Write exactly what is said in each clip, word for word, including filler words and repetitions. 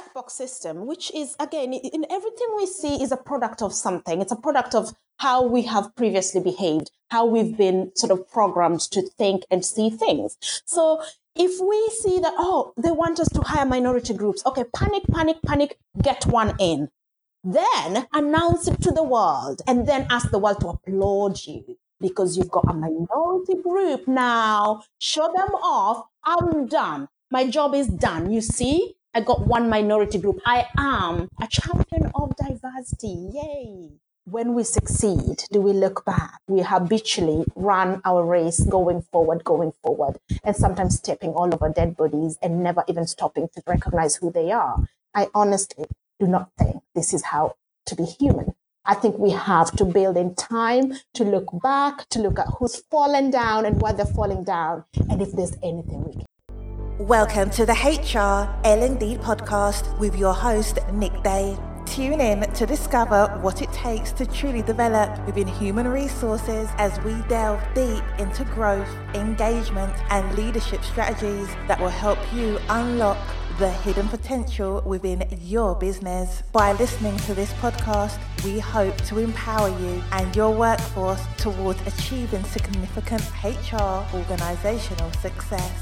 checkbox system, which is, again, in everything we see is a product of something. It's a product of how we have previously behaved, how we've been sort of programmed to think and see things. So if we see that, oh, they want us to hire minority groups, okay, panic, panic, panic, get one in. Then announce it to the world and then ask the world to applaud you because you've got a minority group now. Show them off. I'm done. My job is done. You see, I got one minority group. I am a champion of diversity. Yay. When we succeed, do we look back? We habitually run our race going forward, going forward, and sometimes stepping all over dead bodies and never even stopping to recognize who they are. I honestly do not think this is how to be human. I think we have to build in time to look back, to look at who's fallen down and why they're falling down, and if there's anything we can. Welcome to the H R L and D podcast with your host, Nick Day. Tune in to discover what it takes to truly develop within human resources as we delve deep into growth, engagement, and leadership strategies that will help you unlock the hidden potential within your business. By listening to this podcast, we hope to empower you and your workforce towards achieving significant H R organizational success.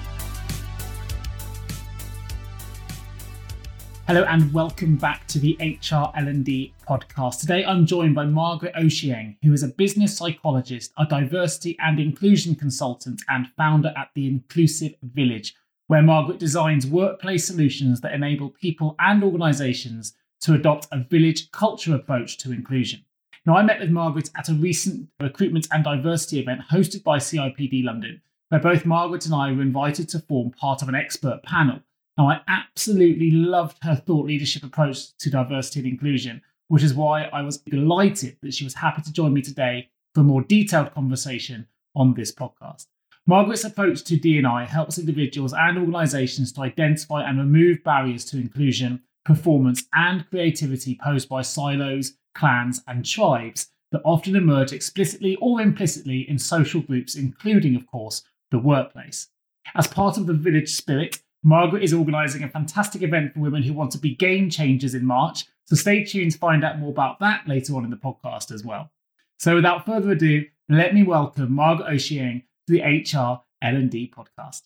Hello and welcome back to the H R L and D podcast. Today I'm joined by Margaret Ochieng, who is a business psychologist, a diversity and inclusion consultant and founder at The Inclusive Village, where Margaret designs workplace solutions that enable people and organisations to adopt a village culture approach to inclusion. Now, I met with Margaret at a recent recruitment and diversity event hosted by C I P D London, where both Margaret and I were invited to form part of an expert panel. Now, I absolutely loved her thought leadership approach to diversity and inclusion, which is why I was delighted that she was happy to join me today for a more detailed conversation on this podcast. Margaret's approach to D and I helps individuals and organisations to identify and remove barriers to inclusion, performance, and creativity posed by silos, clans, and tribes that often emerge explicitly or implicitly in social groups, including, of course, the workplace. As part of the Village Spirit, Margaret is organising a fantastic event for women who want to be game changers in March, so stay tuned to find out more about that later on in the podcast as well. So without further ado, let me welcome Margaret Ochieng to the H R L and D podcast.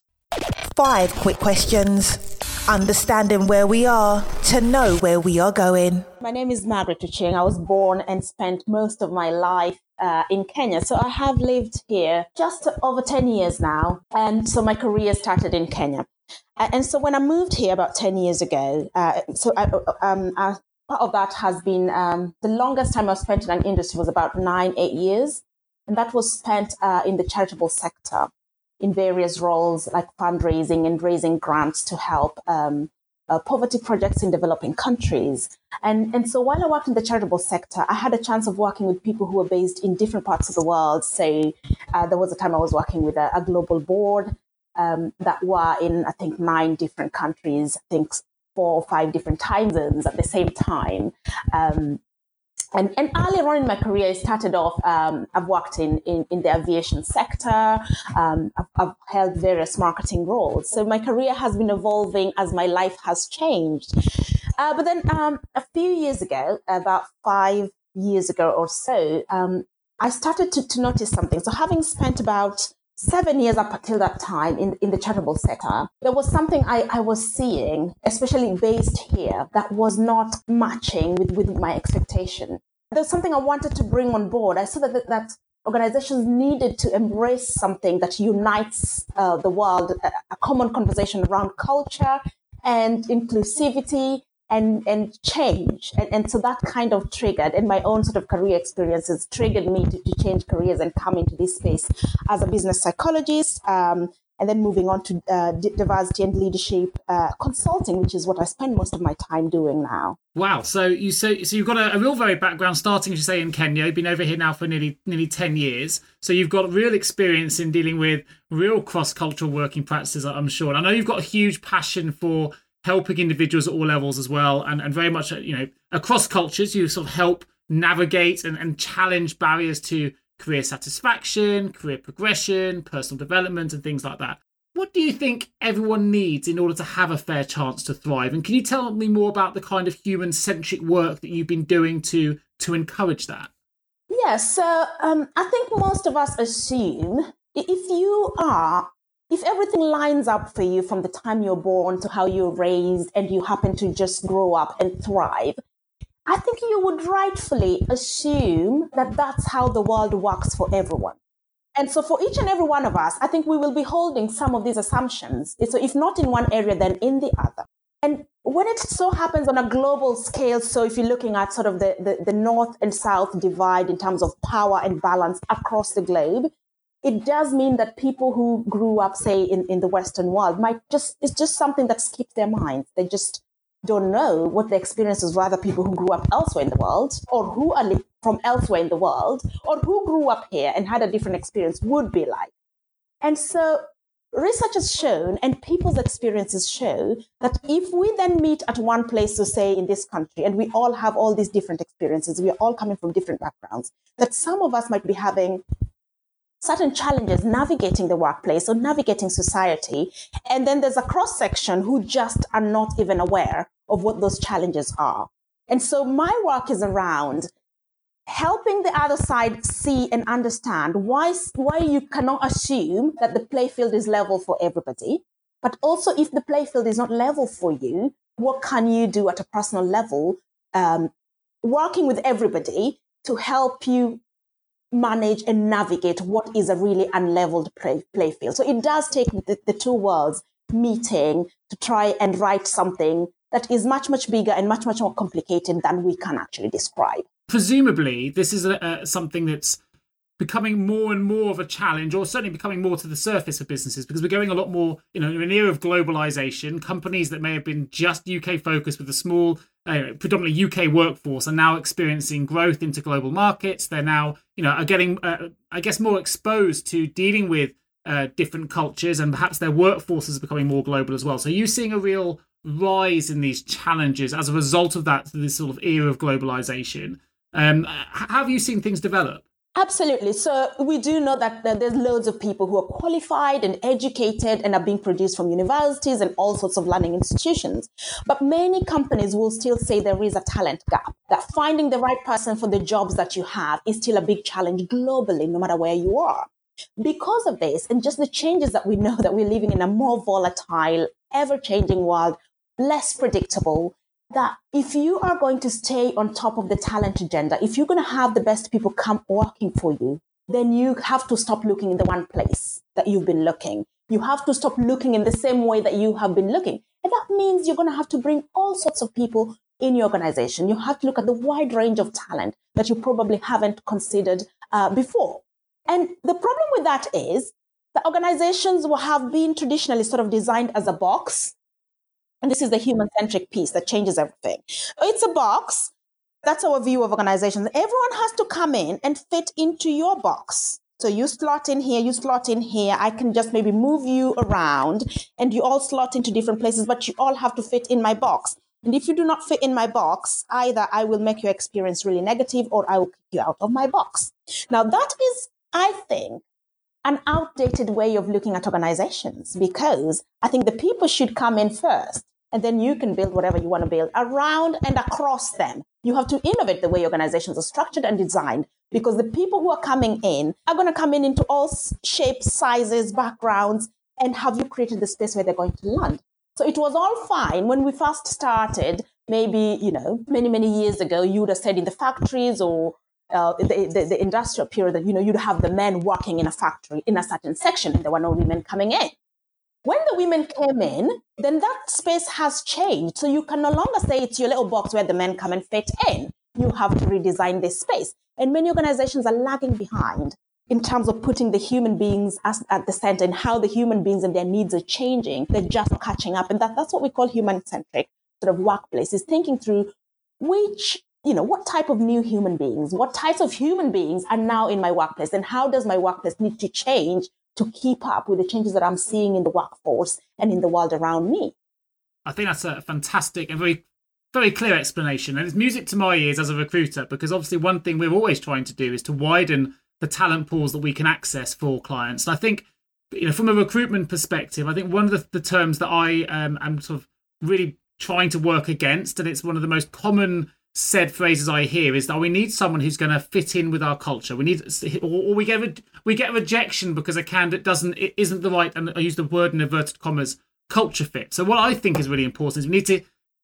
Five quick questions. Understanding where we are to know where we are going. My name is Margaret Ochieng. I was born and spent most of my life uh, in Kenya. So I have lived here just over ten years now. And so my career started in Kenya. Uh, and so when I moved here about ten years ago, uh, so I, um, I, part of that has been um, the longest time I've spent in an industry was about nine, eight years. And that was spent uh, in the charitable sector in various roles like fundraising and raising grants to help um, uh, poverty projects in developing countries. And, and so while I worked in the charitable sector, I had a chance of working with people who were based in different parts of the world. So uh, there was a time I was working with a, a global board um, that were in, I think, nine different countries, I think four or five different time zones at the same time. Um, And, and earlier on in my career, I started off, um, I've worked in, in, in the aviation sector. Um, I've, I've held various marketing roles. So my career has been evolving as my life has changed. Uh, but then um, a few years ago, about five years ago or so, um, I started to, to notice something. So having spent about seven years up until that time in, in the charitable sector, there was something I, I was seeing, especially based here, that was not matching with, with my expectation. There was something I wanted to bring on board. I saw that, that, that organizations needed to embrace something that unites uh, the world, a, a common conversation around culture and inclusivity and, and change. And, and so that kind of triggered, and my own sort of career experiences triggered me to, to change careers and come into this space as a business psychologist, um, and then moving on to uh, diversity and leadership uh, consulting, which is what I spend most of my time doing now. Wow. So you so, so you've got a, a real varied background, starting, as you say, in Kenya. You've been over here now for nearly nearly ten years. So you've got real experience in dealing with real cross-cultural working practices, I'm sure. And I know you've got a huge passion for helping individuals at all levels as well, and, and very much, you know, across cultures, you sort of help navigate and, and challenge barriers to career satisfaction, career progression, personal development, and things like that. what do you think everyone needs in order to have a fair chance to thrive? And can you tell me more about the kind of human-centric work that you've been doing to to encourage that? Yeah, so um, I think most of us assume if you are, if everything lines up for you from the time you're born to how you're raised and you happen to just grow up and thrive, I think you would rightfully assume that that's how the world works for everyone. And so for each and every one of us, I think we will be holding some of these assumptions. So if not in one area, then in the other. And when it so happens on a global scale, so if you're looking at sort of the, the, the North and South divide in terms of power and balance across the globe, it does mean that people who grew up, say, in, in the Western world might just, it's just something that skips their minds. They just don't know what the experiences were other people who grew up elsewhere in the world, or who are li- from elsewhere in the world, or who grew up here and had a different experience would be like. And so research has shown, and people's experiences show, that if we then meet at one place, so say in this country, and we all have all these different experiences, we are all coming from different backgrounds, that some of us might be having certain challenges navigating the workplace or navigating society. And then there's a cross-section who just are not even aware of what those challenges are. And so my work is around helping the other side see and understand why, why you cannot assume that the playfield is level for everybody. But also, if the playfield is not level for you, what can you do at a personal level, um, working with everybody to help you manage and navigate what is a really unleveled play, play field. So it does take the, the two worlds meeting to try and write something that is much, much bigger and much, much more complicated than we can actually describe. Presumably, this is a, a, something that's becoming more and more of a challenge, or certainly becoming more to the surface of businesses, because we're going a lot more, you know, in an era of globalization. Companies that may have been just U K focused with a small, uh, predominantly U K workforce are now experiencing growth into global markets. They're now, you know, are getting, uh, I guess, more exposed to dealing with uh, different cultures, and perhaps their workforce is becoming more global as well. So are you seeing a real rise in these challenges as a result of that, this sort of era of globalization? Um, how have you seen things develop? Absolutely. So we do know that there's loads of people who are qualified and educated and are being produced from universities and all sorts of learning institutions. But many companies will still say there is a talent gap, that finding the right person for the jobs that you have is still a big challenge globally, no matter where you are. Because of this, and just the changes that we know that we're living in a more volatile, ever-changing world, less predictable, that if you are going to stay on top of the talent agenda, if you're going to have the best people come working for you, then you have to stop looking in the one place that you've been looking. You have to stop looking in the same way that you have been looking. And that means you're going to have to bring all sorts of people in your organization. You have to look at the wide range of talent that you probably haven't considered uh, before. And the problem with that is that organizations will have been traditionally sort of designed as a box. And this is the human-centric piece that changes everything. It's a box. That's our view of organizations. Everyone has to come in and fit into your box. So you slot in here, you slot in here. I can just maybe move you around and you all slot into different places, but you all have to fit in my box. And if you do not fit in my box, either I will make your experience really negative or I will kick you out of my box. Now, that is, I think, an outdated way of looking at organizations, because I think the people should come in first. And then you can build whatever you want to build around and across them. You have to innovate the way organizations are structured and designed, because the people who are coming in are going to come in into all shapes, sizes, backgrounds, and have you created the space where they're going to land? So it was all fine when we first started, maybe, you know, many, many years ago. You would have said in the factories or uh, the, the, the industrial period that, you know, you'd have the men working in a factory in a certain section and there were no women coming in. When the women came in, then that space has changed. So you can no longer say it's your little box where the men come and fit in. You have to redesign this space. And many organizations are lagging behind in terms of putting the human beings as, at the center and how the human beings and their needs are changing. They're just catching up. And that, that's what we call human-centric sort of workplace, is thinking through which, you know, what type of new human beings, what types of human beings are now in my workplace, and how does my workplace need to change to keep up with the changes that I'm seeing in the workforce and in the world around me. I think that's a fantastic and very, very clear explanation. And it's music to my ears as a recruiter, because obviously one thing we're always trying to do is to widen the talent pools that we can access for clients. And I think you know, from a recruitment perspective, I think one of the, the terms that I um, am sort of really trying to work against, and it's one of the most common said phrases I hear, is that we need someone who's going to fit in with our culture. We need, or, or we get re- we get rejection because a candidate doesn't it isn't the right, and I use the word in inverted commas, culture fit. So what I think is really important is we need to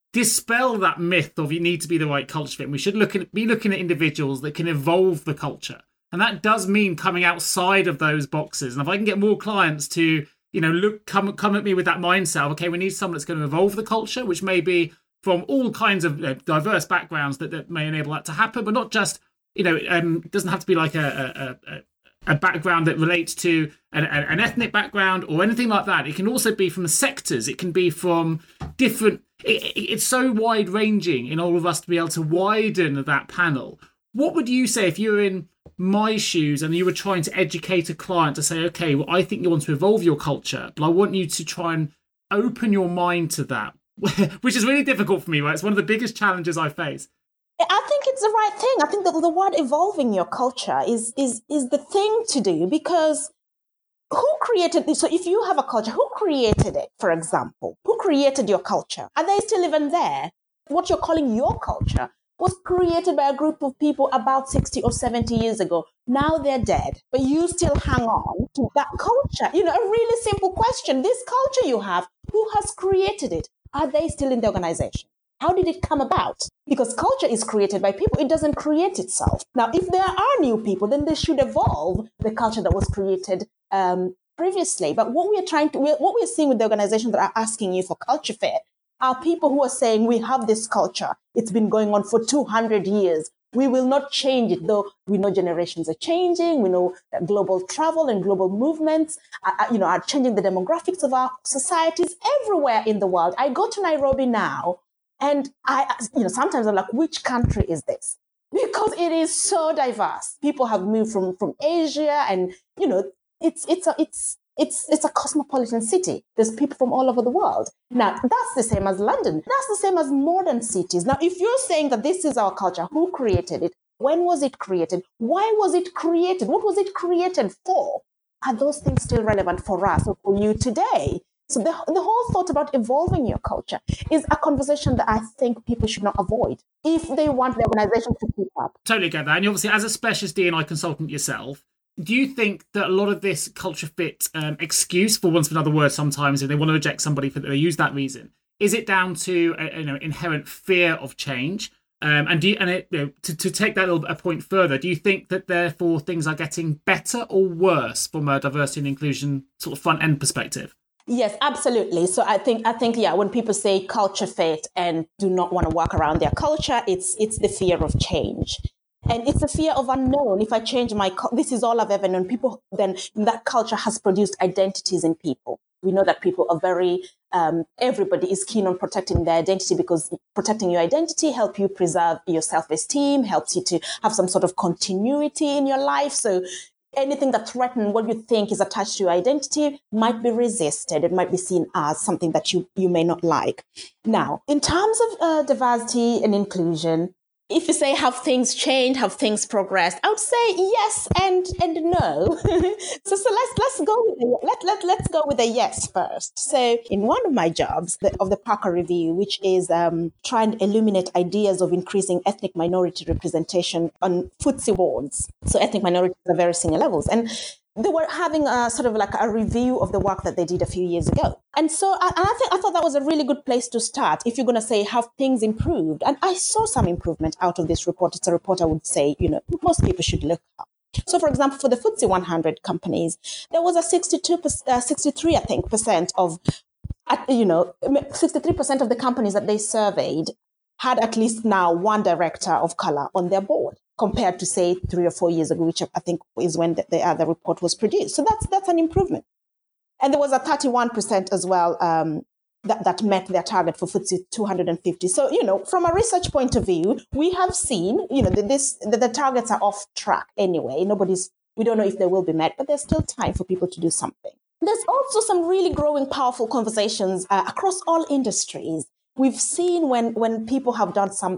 dispel that myth of you need to be the right culture fit. We should look at be looking at individuals that can evolve the culture. And that does mean coming outside of those boxes. And if I can get more clients to, you know, look, come, come at me with that mindset of, okay, we need someone that's going to evolve the culture, which may be from all kinds of uh, diverse backgrounds that, that may enable that to happen, but not just, you know, um, it doesn't have to be like a, a, a, a background that relates to an, an ethnic background or anything like that. It can also be from sectors. It can be from different, it, it, it's so wide ranging in all of us to be able to widen that panel. What would you say if you were in my shoes and you were trying to educate a client to say, okay, well, I think you want to evolve your culture, but I want you to try and open your mind to that, which is really difficult for me, right? It's one of the biggest challenges I face. I think it's the right thing. I think that the word evolving your culture is is is the thing to do, because who created this? So if you have a culture, who created it, for example? Who created your culture? Are they still even there? What you're calling your culture was created by a group of people about sixty or seventy years ago. Now they're dead, but you still hang on to that culture. You know, a really simple question. This culture you have, who has created it? Are they still in the organization? How did it come about? Because culture is created by people. It doesn't create itself. Now, if there are new people, then they should evolve the culture that was created um, previously. But what we're trying to, what we're seeing with the organizations that are asking you for culture fit are people who are saying, we have this culture. It's been going on for two hundred years. We will not change it, though we know generations are changing. We know that global travel and global movements are, you know, are changing the demographics of our societies everywhere in the world. I go to Nairobi now, and I, you know, sometimes I'm like, which country is this? Because it is so diverse. People have moved from, from Asia, and, you know, it's, it's, a, it's, It's it's a cosmopolitan city. There's people from all over the world. Now, that's the same as London. That's the same as modern cities. Now, if you're saying that this is our culture, who created it? When was it created? Why was it created? What was it created for? Are those things still relevant for us or for you today? So the, the whole thought about evolving your culture is a conversation that I think people should not avoid if they want the organization to keep up. Totally get that. And obviously, as a specialist D and I consultant yourself, do you think that a lot of this culture fit um, excuse, for want of another word sometimes, if they want to reject somebody, for they use that reason, is it down to a, you know, inherent fear of change? Um, and do you, and it, you know, to, to take that a, a point further, do you think that therefore things are getting better or worse from a diversity and inclusion sort of front end perspective? Yes, absolutely. So I think, I think, yeah, when people say culture fit and do not want to work around their culture, it's it's the fear of change. And it's a fear of unknown. If I change my, this is all I've ever known. People, then that culture has produced identities in people. We know that people are very, um, everybody is keen on protecting their identity, because protecting your identity helps you preserve your self-esteem, helps you to have some sort of continuity in your life. So anything that threatens what you think is attached to your identity might be resisted. It might be seen as something that you, you may not like. Now, in terms of uh, diversity and inclusion, if you say, have things changed, have things progressed, I would say yes and and no. so so let's let's go with the, let let let's go with a yes first. So in one of my jobs the, of the Parker Review, which is um, trying to illuminate ideas of increasing ethnic minority representation on F T S E boards. So ethnic minorities are very senior levels, and they were having a sort of like a review of the work that they did a few years ago. And so I, and I think I thought that was a really good place to start if you're going to say, have things improved? And I saw some improvement out of this report. It's a report I would say, you know, most people should look at. So, for example, for the F T S E one hundred companies, there was a sixty-two, uh, sixty-three, I think, percent of, uh, you know, sixty-three percent of the companies that they surveyed had at least now one director of color on their board, compared to, say, three or four years ago, which I think is when the, the other report was produced. So that's that's an improvement. And there was a thirty-one percent as well um, that, that met their target for F T S E two hundred fifty. So, you know, from a research point of view, we have seen, you know, that this the, the targets are off track anyway. Nobody's, we don't know if they will be met, but there's still time for people to do something. There's also some really growing, powerful conversations uh, across all industries. We've seen when when people have done some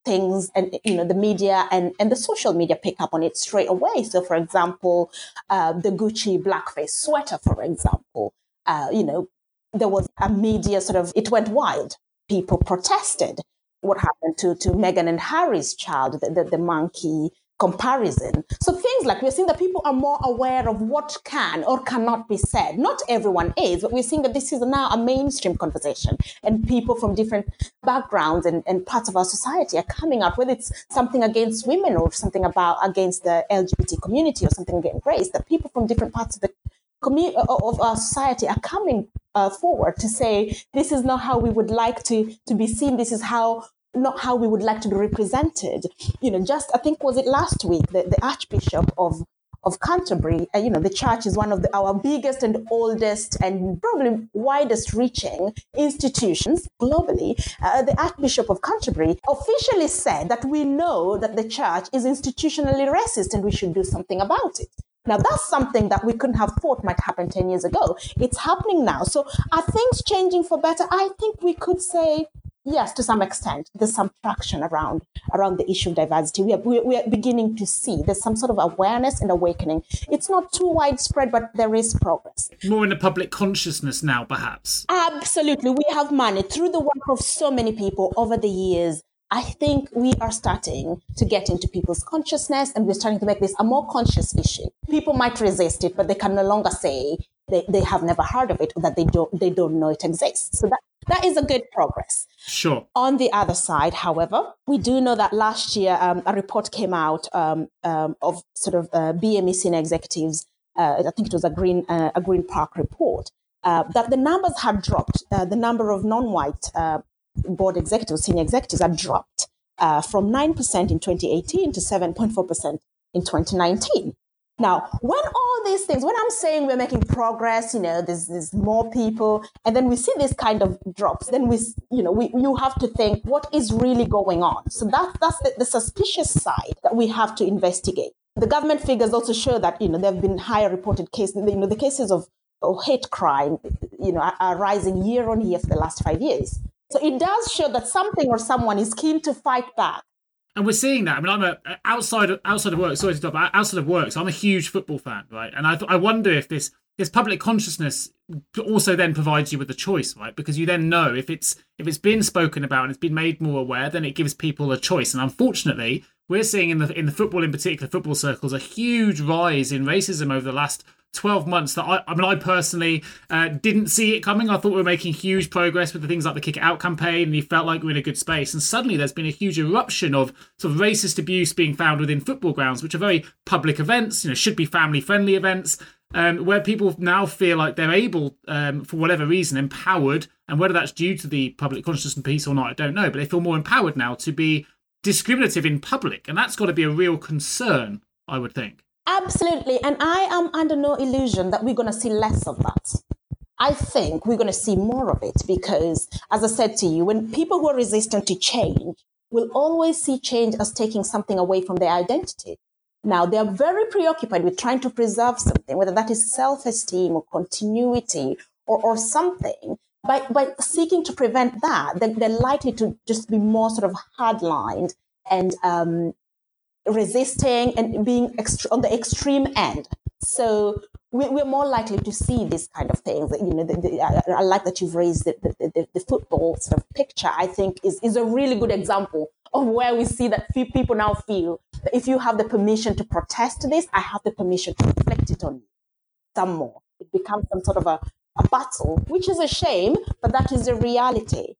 things and, you know, the media and, and the social media pick up on it straight away. So, for example, uh, the Gucci blackface sweater, for example, uh, you know, there was a media sort of, it went wild. People protested. What happened to, to Meghan and Harry's child, the, the, the monkey comparison. So things like we're seeing that people are more aware of what can or cannot be said. Not everyone is, but we're seeing that this is now a mainstream conversation and people from different backgrounds and, and parts of our society are coming out, whether it's something against women or something about against the L G B T community or something against race, that people from different parts of the community of our society are coming uh, forward to say, this is not how we would like to, to be seen. This is how not how we would like to be represented. You know, just, I think, was it last week, the, the Archbishop of, of Canterbury, uh, you know, the church is one of the, our biggest and oldest and probably widest reaching institutions globally. Uh, the Archbishop of Canterbury officially said that we know that the church is institutionally racist and we should do something about it. Now, that's something that we couldn't have thought might happen ten years ago. It's happening now. So are things changing for better? I think we could say, yes, to some extent, there's some traction around around the issue of diversity. We are, we are beginning to see there's some sort of awareness and awakening. It's not too widespread, but there is progress. More in the public consciousness now, perhaps. Absolutely. We have managed through the work of so many people over the years. I think we are starting to get into people's consciousness and we're starting to make this a more conscious issue. People might resist it, but they can no longer say they, they have never heard of it or that they don't they don't know it exists. So that, that is a good progress. Sure. On the other side, however, we do know that last year um, a report came out um, um, of sort of uh, B M E senior executives. Uh, I think it was a Green uh, a Green Park report uh, that the numbers had dropped. Uh, the number of non-white uh, board executives, senior executives, had dropped uh, from nine percent in twenty eighteen to seven point four percent in twenty nineteen. Now, when all these things, when I'm saying we're making progress, you know, there's, there's more people, and then we see this kind of drops, then we, you know, we you have to think, what is really going on? So that, that's the, the suspicious side that we have to investigate. The government figures also show that, you know, there have been higher reported cases, you know, the cases of, of hate crime, you know, are, are rising year on year for the last five years. So it does show that something or someone is keen to fight back. And we're seeing that. I mean, I'm a outside of, outside of work. Sorry to stop. Outside of work, so I'm a huge football fan, right? And I I wonder if this this public consciousness also then provides you with a choice, right? Because you then know if it's if it's been spoken about and it's been made more aware, then it gives people a choice. And unfortunately, we're seeing in the in the football, in particular, football circles, a huge rise in racism over the last twelve months that I, I mean, I personally uh, didn't see it coming. I thought we were making huge progress with the things like the Kick It Out campaign, and you felt like we were in a good space. And suddenly there's been a huge eruption of sort of racist abuse being found within football grounds, which are very public events, you know, should be family-friendly events, um, where people now feel like they're able, um, for whatever reason, empowered, and whether that's due to the public consciousness piece or not, I don't know, but they feel more empowered now to be discriminative in public. And that's got to be a real concern, I would think. Absolutely. And I am under no illusion that we're going to see less of that. I think we're going to see more of it because, as I said to you, when people who are resistant to change will always see change as taking something away from their identity. Now, they're very preoccupied with trying to preserve something, whether that is self-esteem or continuity or, or something. By, by seeking to prevent that, then they're likely to just be more sort of hard-lined and um, resisting and being ext- on the extreme end. So we, we're more likely to see this kind of things. You know, the, the, I, I like that you've raised the, the, the, the football sort of picture. I think is, is a really good example of where we see that few people now feel that if you have the permission to protest this, I have the permission to reflect it on you some more. It becomes some sort of a, a battle, which is a shame, but that is the reality.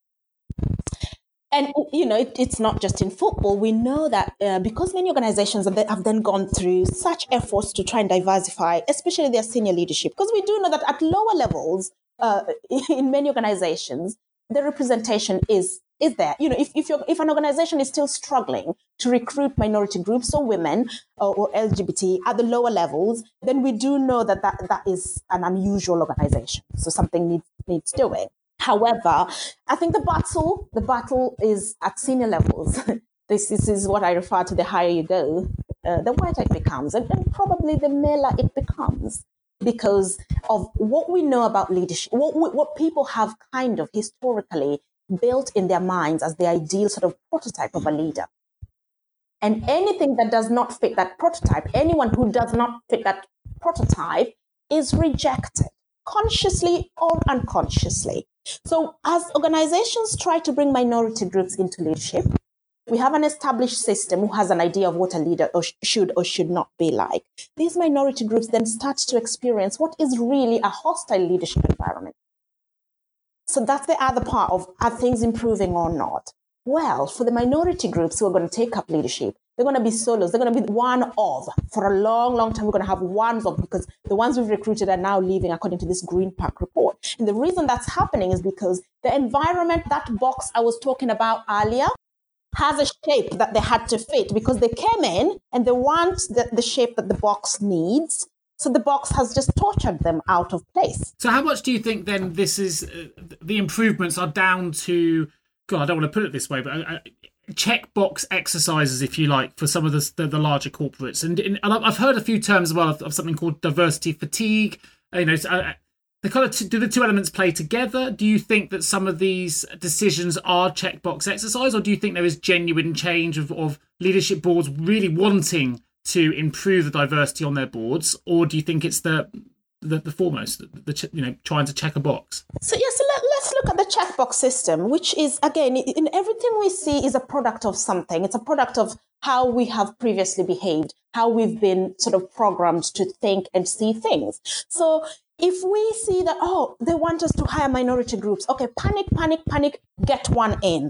And, you know, it, it's not just in football. We know that uh, because many organizations have, have then gone through such efforts to try and diversify, especially their senior leadership, because we do know that at lower levels uh, in many organizations, the representation is is there. You know, if if, you're, if an organization is still struggling to recruit minority groups or women or, or L G B T at the lower levels, then we do know that that, that is an unusual organization. So something needs needs doing. However, I think the battle, the battle is at senior levels. this, this is what I refer to: the higher you go, uh, the whiter it becomes, and, and probably the maler it becomes, because of what we know about leadership, what what people have kind of historically built in their minds as the ideal sort of prototype of a leader. And anything that does not fit that prototype, anyone who does not fit that prototype is rejected, consciously or unconsciously. So as organizations try to bring minority groups into leadership, we have an established system who has an idea of what a leader or sh- should or should not be like. These minority groups then start to experience what is really a hostile leadership environment. So that's the other part of, are things improving or not? Well, for the minority groups who are going to take up leadership, they're going to be solos. They're going to be one of. For a long, long time, we're going to have ones of, because the ones we've recruited are now leaving according to this Green Park report. And the reason that's happening is because the environment, that box I was talking about earlier, has a shape that they had to fit because they came in and they want the, the shape that the box needs. So the box has just tortured them out of place. So how much do you think then this is, uh, the improvements are down to, God, I don't want to put it this way, but uh, checkbox exercises, if you like, for some of the, the, the larger corporates? And, and I've heard a few terms as well of, of something called diversity fatigue. You know, so, uh, they kind of t- do the two elements play together? Do you think that some of these decisions are checkbox exercise, or do you think there is genuine change of, of leadership boards really wanting to improve the diversity on their boards, or do you think it's the the, the foremost, the, the you know, trying to check a box? So yes, yeah, so let, let's look at the checkbox system, which is, again, in everything we see is a product of something. It's a product of how we have previously behaved, how we've been sort of programmed to think and see things. So if we see that, oh, they want us to hire minority groups, okay, panic, panic, panic, get one in.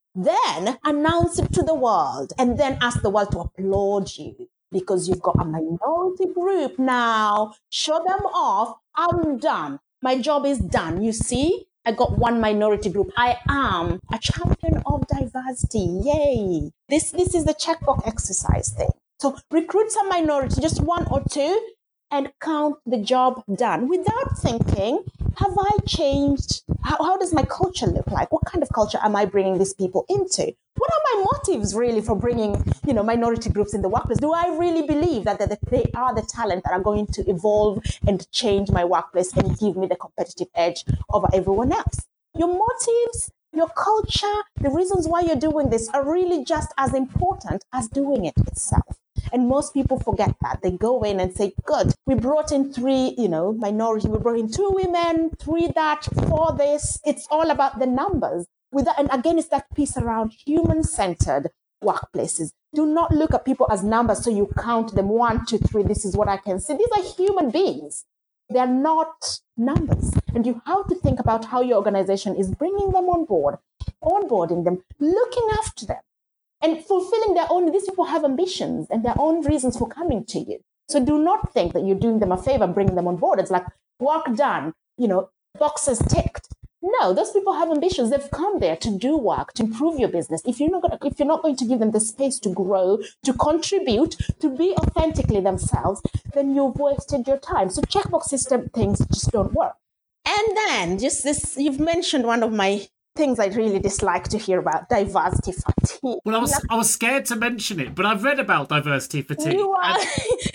Then announce it to the world and then ask the world to applaud you because you've got a minority group now. Show them off. I'm done. My job is done. You see, I got one minority group. I am a champion of diversity. Yay. This, this is the checkbox exercise thing. So recruit some minority, just one or two, and count the job done without thinking, have I changed? How, how does my culture look like? What kind of culture am I bringing these people into? What are my motives really for bringing, you know, minority groups in the workplace? Do I really believe that, that they are the talent that are going to evolve and change my workplace and give me the competitive edge over everyone else? Your motives, your culture, the reasons why you're doing this are really just as important as doing it itself. And most people forget that. They go in and say, good, we brought in three, you know, minority, we brought in two women, three that, four this. It's all about the numbers. With that, and again, it's that piece around human-centered workplaces. Do not look at people as numbers so you count them, one, two, three, this is what I can see. These are human beings. They're not numbers. And you have to think about how your organization is bringing them on board, onboarding them, looking after them, and fulfilling their own. These people have ambitions and their own reasons for coming to you. So do not think that you're doing them a favor, bringing them on board. It's like work done, you know, boxes ticked. No, those people have ambitions. They've come there to do work, to improve your business. If you're not going to, if you're not going to give them the space to grow, to contribute, to be authentically themselves, then you've wasted your time. So checkbox system things just don't work. And then just this, you've mentioned one of my things I really dislike to hear about, diversity fatigue. Well, I was I was scared to mention it, but I've read about diversity fatigue. You are. And-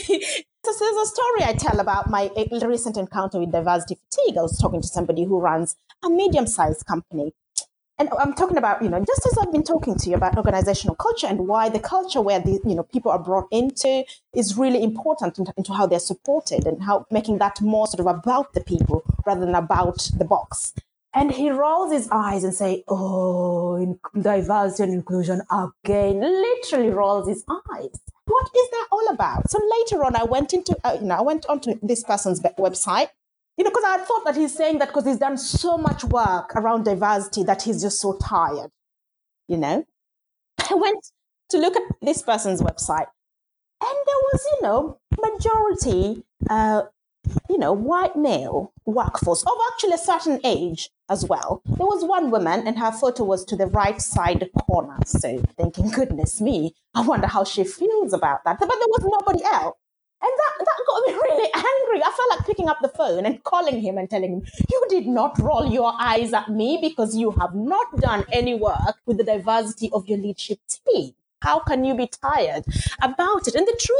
So there's a story I tell about my recent encounter with diversity fatigue. I was talking to somebody who runs a medium-sized company. And I'm talking about, you know, just as I've been talking to you about organizational culture and why the culture where the, you know, people are brought into is really important into, into how they're supported and how making that more sort of about the people rather than about the box. And he rolls his eyes and say, oh, in diversity and inclusion again, literally rolls his eyes. What is that all about? So later on, I went into, uh, you know, I went onto this person's website, you know, because I thought that he's saying that because he's done so much work around diversity that he's just so tired, you know. I went to look at this person's website, and there was, you know, majority, uh, you know, white male workforce of actually a certain age as well. There was one woman and her photo was to the right side corner. So thinking, goodness me, I wonder how she feels about that. But there was nobody else. And that, that got me really angry. I felt like picking up the phone and calling him and telling him, you did not roll your eyes at me because you have not done any work with the diversity of your leadership team. How can you be tired about it? And the truth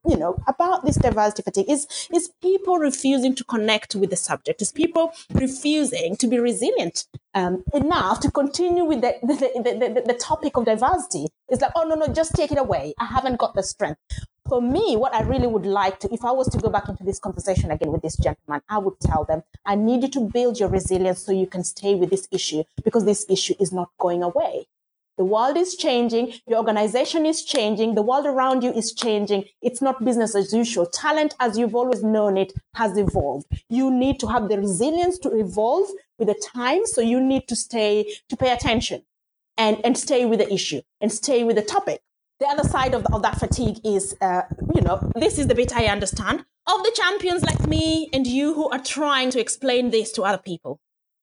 you know, about this diversity fatigue is, is people refusing to connect with the subject, is people refusing to be resilient um, enough to continue with the, the, the, the, the topic of diversity. It's like, oh, no, no, just take it away. I haven't got the strength. For me, what I really would like to, if I was to go back into this conversation again with this gentleman, I would tell them, I need you to build your resilience so you can stay with this issue, because this issue is not going away. The world is changing. Your organization is changing. The world around you is changing. It's not business as usual. Talent, as you've always known it, has evolved. You need to have the resilience to evolve with the times. So you need to stay, to pay attention and, and stay with the issue and stay with the topic. The other side of, the, of that fatigue is, uh, you know, this is the bit I understand, of the champions like me and you who are trying to explain this to other people.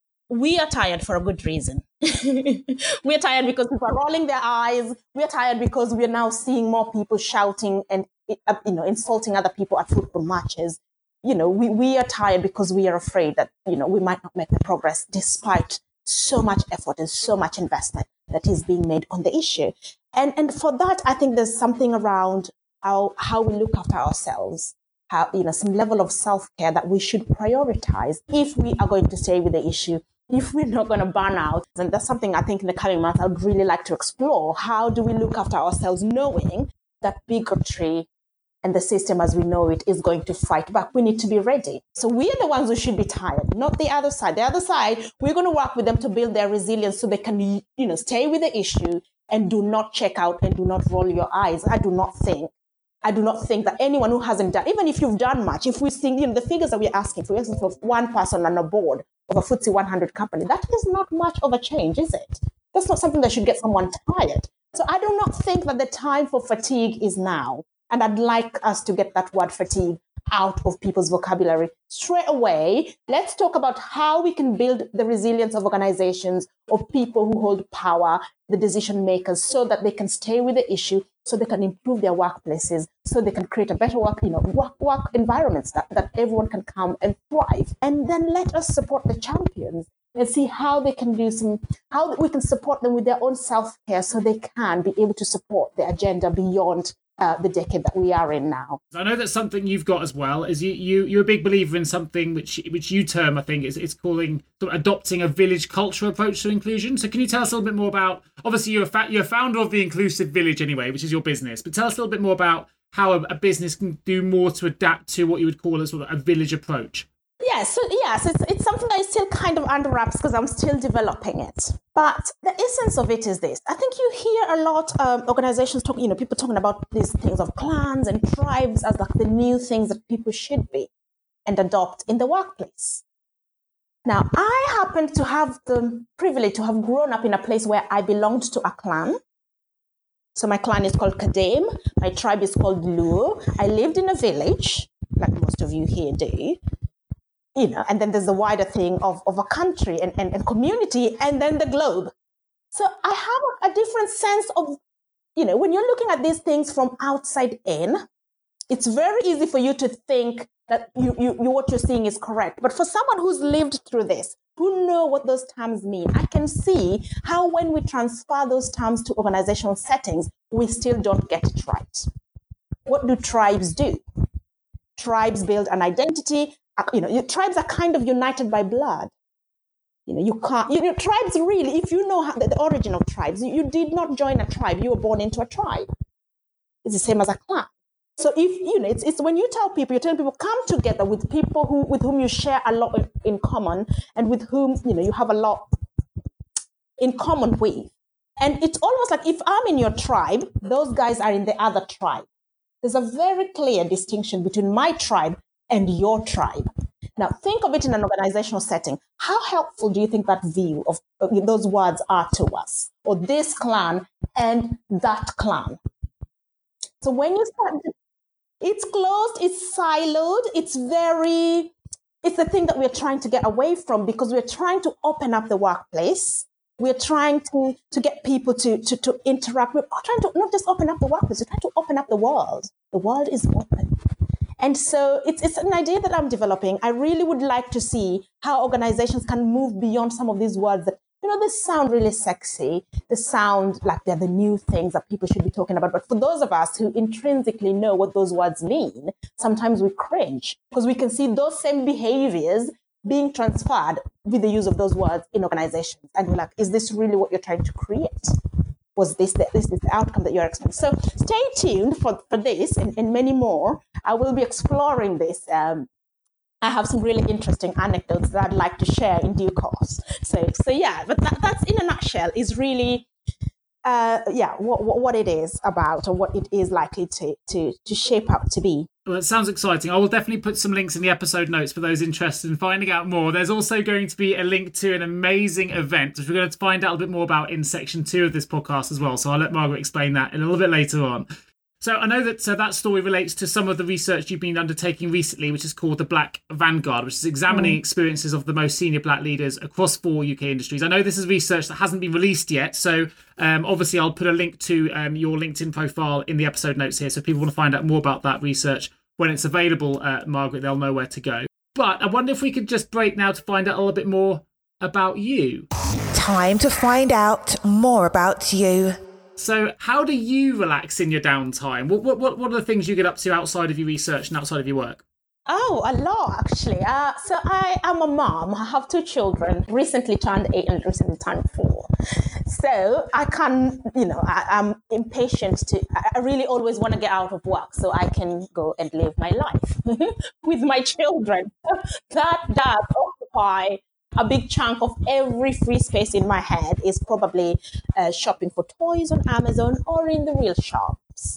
We are tired for a good reason. We are tired because people are rolling their eyes. We are tired because we are now seeing more people shouting and, uh, you know, insulting other people at football matches. You know, we, we are tired because we are afraid that, you know, we might not make the progress despite so much effort and so much investment that is being made on the issue. And and for that, I think there's something around how, how we look after ourselves, how, you know, some level of self-care that we should prioritize if we are going to stay with the issue, if we're not going to burn out. And that's something I think in the coming months, I'd really like to explore. How do we look after ourselves knowing that bigotry and the system as we know it is going to fight back? We need to be ready. So we are the ones who should be tired, not the other side. The other side, we're going to work with them to build their resilience so they can, you know, stay with the issue and do not check out and do not roll your eyes. I do not think, I do not think that anyone who hasn't done, even if you've done much, if we think, you know, the figures that we're asking for, for one person on a board of a F T S E one hundred company, that is not much of a change, is it? That's not something that should get someone tired. So I do not think that the time for fatigue is now. And I'd like us to get that word fatigue out of people's vocabulary straight away. Let's talk about how we can build the resilience of organizations, of people who hold power, the decision makers, so that they can stay with the issue, so they can improve their workplaces, so they can create a better work, you know, work, work environments that, that everyone can come and thrive. And then let us support the champions and see how they can do some, how we can support them with their own self-care so they can be able to support the agenda beyond Uh, the decade that we are in now. I know that's something you've got as well. Is you you you're a big believer in something which which you term, I think, is it's calling sort of adopting a village culture approach to inclusion. So can you tell us a little bit more about? Obviously, you're a fa- you're a founder of the Inclusive Village anyway, which is your business. But tell us a little bit more about how a, a business can do more to adapt to what you would call a sort of a village approach. Yes, so yes, it's, it's something that is still kind of under wraps because I'm still developing it. But the essence of it is this. I think you hear a lot of um, organizations talking, you know, people talking about these things of clans and tribes as like the new things that people should be and adopt in the workplace. Now, I happen to have the privilege to have grown up in a place where I belonged to a clan. So my clan is called Kadem. My tribe is called Luo. I lived in a village, like most of you here do. You know, and then there's the wider thing of, of a country and, and, and community, and then the globe. So I have a, a different sense of, you know, when you're looking at these things from outside in, it's very easy for you to think that you, you, you what you're seeing is correct. But for someone who's lived through this, who know what those terms mean, I can see how when we transfer those terms to organizational settings, we still don't get it right. What do tribes do? Tribes build an identity. You know, your tribes are kind of united by blood. You know, you can't, you know, tribes really, if you know how, the, the origin of tribes, you, you did not join a tribe, you were born into a tribe. It's the same as a clan. So if, you know, it's, it's when you tell people, you're telling people, come together with people who, with whom you share a lot in common and with whom, you know, you have a lot in common with. And it's almost like if I'm in your tribe, those guys are in the other tribe. There's a very clear distinction between my tribe and your tribe. Now, think of it in an organizational setting. How helpful do you think that view of uh, those words are to us? Or this clan and that clan? So when you start, it's closed, it's siloed, it's very, it's the thing that we're trying to get away from because we're trying to open up the workplace. We're trying to, to get people to, to, to interact. We're trying to not just open up the workplace, we're trying to open up the world. The world is open. And so it's it's an idea that I'm developing. I really would like to see how organizations can move beyond some of these words that you know, they sound really sexy. They sound like they're the new things that people should be talking about. But for those of us who intrinsically know what those words mean, sometimes we cringe because we can see those same behaviors being transferred with the use of those words in organizations. And we're like, is this really what you're trying to create? Was this the, this is the outcome that you're expecting? So stay tuned for, for this and, and many more. I will be exploring this. Um, I have some really interesting anecdotes that I'd like to share in due course. So, so yeah, but that, that's in a nutshell is really, uh, yeah, what, what what it is about or what it is likely to to to shape up to be. Well, it sounds exciting. I will definitely put some links in the episode notes for those interested in finding out more. There's also going to be a link to an amazing event, which we're going to find out a bit more about in section two of this podcast as well. So I'll let Margaret explain that a little bit later on. So I know that uh, that story relates to some of the research you've been undertaking recently, which is called the Black Vanguard, which is examining mm. experiences of the most senior black leaders across four U K industries. I know this is research that hasn't been released yet, so um, obviously I'll put a link to um, your LinkedIn profile in the episode notes here, so if people want to find out more about that research when it's available, uh, Margaret, they'll know where to go. But I wonder if we could just break now to find out a little bit more about you. Time to find out more about you. So how do you relax in your downtime? What what what are the things you get up to outside of your research and outside of your work? Oh, a lot, actually. Uh, so I am a mom. I have two children, recently turned eight and recently turned four. So I can, you know, I, I'm impatient to, I really always want to get out of work so I can go and live my life with my children. That does occupy a big chunk of every free space in my head is probably uh, shopping for toys on Amazon or in the real shops.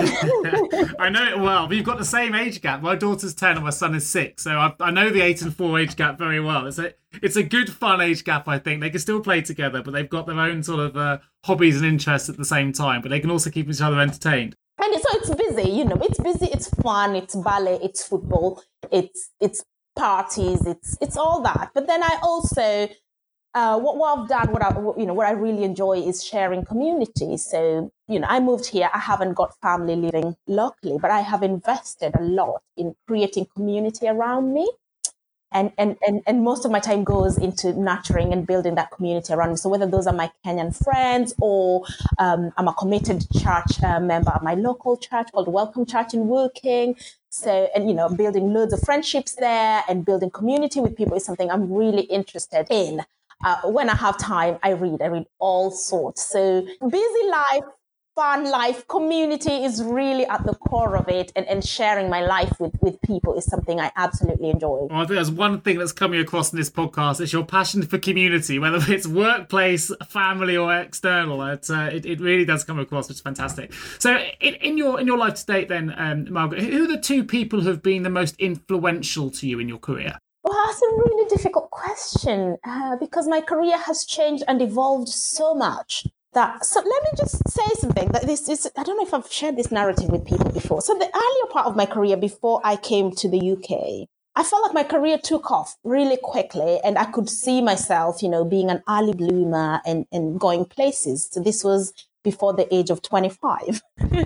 I know it well. We've got the same age gap. My daughter's ten and my son is six. So I, I know the eight and four age gap very well. It's a, it's a good, fun age gap, I think. They can still play together, but they've got their own sort of uh, hobbies and interests at the same time. But they can also keep each other entertained. And so it's busy, you know, it's busy, it's fun, it's ballet, it's football, it's it's parties, it's it's all that. But then I also uh what, what I've done, what I you know what I really enjoy is sharing community. So you know I moved here, I haven't got family living locally, but I have invested a lot in creating community around me, and and and, and most of my time goes into nurturing and building that community around me. So whether those are my Kenyan friends or um, I'm a committed church uh, member of my local church called Welcome Church in Woking. So, and, you know, building loads of friendships there and building community with people is something I'm really interested in. Uh, when I have time, I read. I read all sorts. So busy life, fun life, community is really at the core of it. And, and sharing my life with, with people is something I absolutely enjoy. Well, I think there's one thing that's coming across in this podcast. It's your passion for community, whether it's workplace, family, or external. It, uh, it, it really does come across, which is fantastic. So in, in your in your life to date then, um, Margaret, who are the two people who have been the most influential to you in your career? Well, that's a really difficult question uh, because my career has changed and evolved so much. That so let me just say something that this is I don't know if I've shared this narrative with people before. So the earlier part of my career before I came to the U K, I felt like my career took off really quickly and I could see myself, you know, being an early bloomer and, and going places. So this was before the age of twenty-five.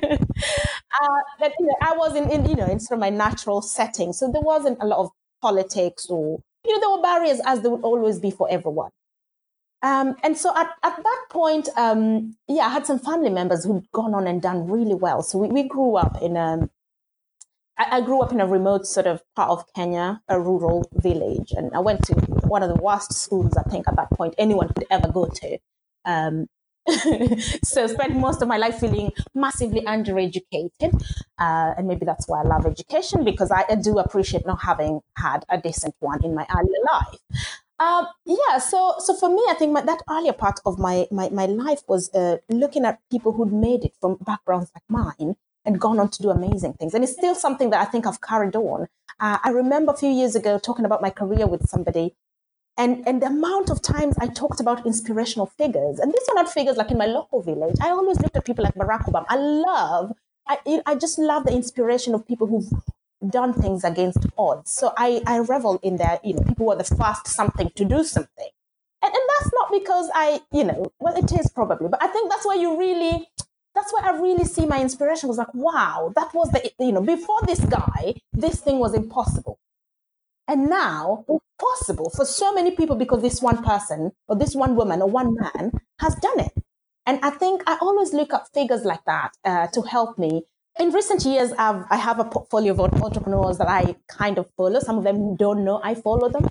uh, but, you know, I was in, in, you know, in sort of my natural setting. So there wasn't a lot of politics or, you know, there were barriers as there would always be for everyone. Um, and so at, at that point, um, yeah, I had some family members who'd gone on and done really well. So we, we grew up in a, I, I grew up in a remote sort of part of Kenya, a rural village. And I went to one of the worst schools, I think, at that point anyone could ever go to. Um, so spent most of my life feeling massively undereducated. Uh, and maybe that's why I love education, because I, I do appreciate not having had a decent one in my earlier life. Um, yeah, so so for me, I think my, that earlier part of my my, my life was uh, looking at people who'd made it from backgrounds like mine and gone on to do amazing things. And it's still something that I think I've carried on. Uh, I remember a few years ago talking about my career with somebody, and, and the amount of times I talked about inspirational figures. And these are not figures like in my local village. I always looked at people like Barack Obama. I love, I, I just love the inspiration of people who've done things against odds. So I, I revel in that, you know, people were the first something to do something. And, and that's not because I, you know, well, it is probably, but I think that's where you really, that's where I really see my inspiration. Was like, wow, that was the, you know, before this guy, this thing was impossible. And now it's possible for so many people because this one person or this one woman or one man has done it. And I think I always look at figures like that uh, to help me. In recent years, I've, I have a portfolio of entrepreneurs that I kind of follow. Some of them don't know I follow them.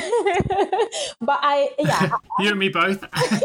But I, yeah. You and me both.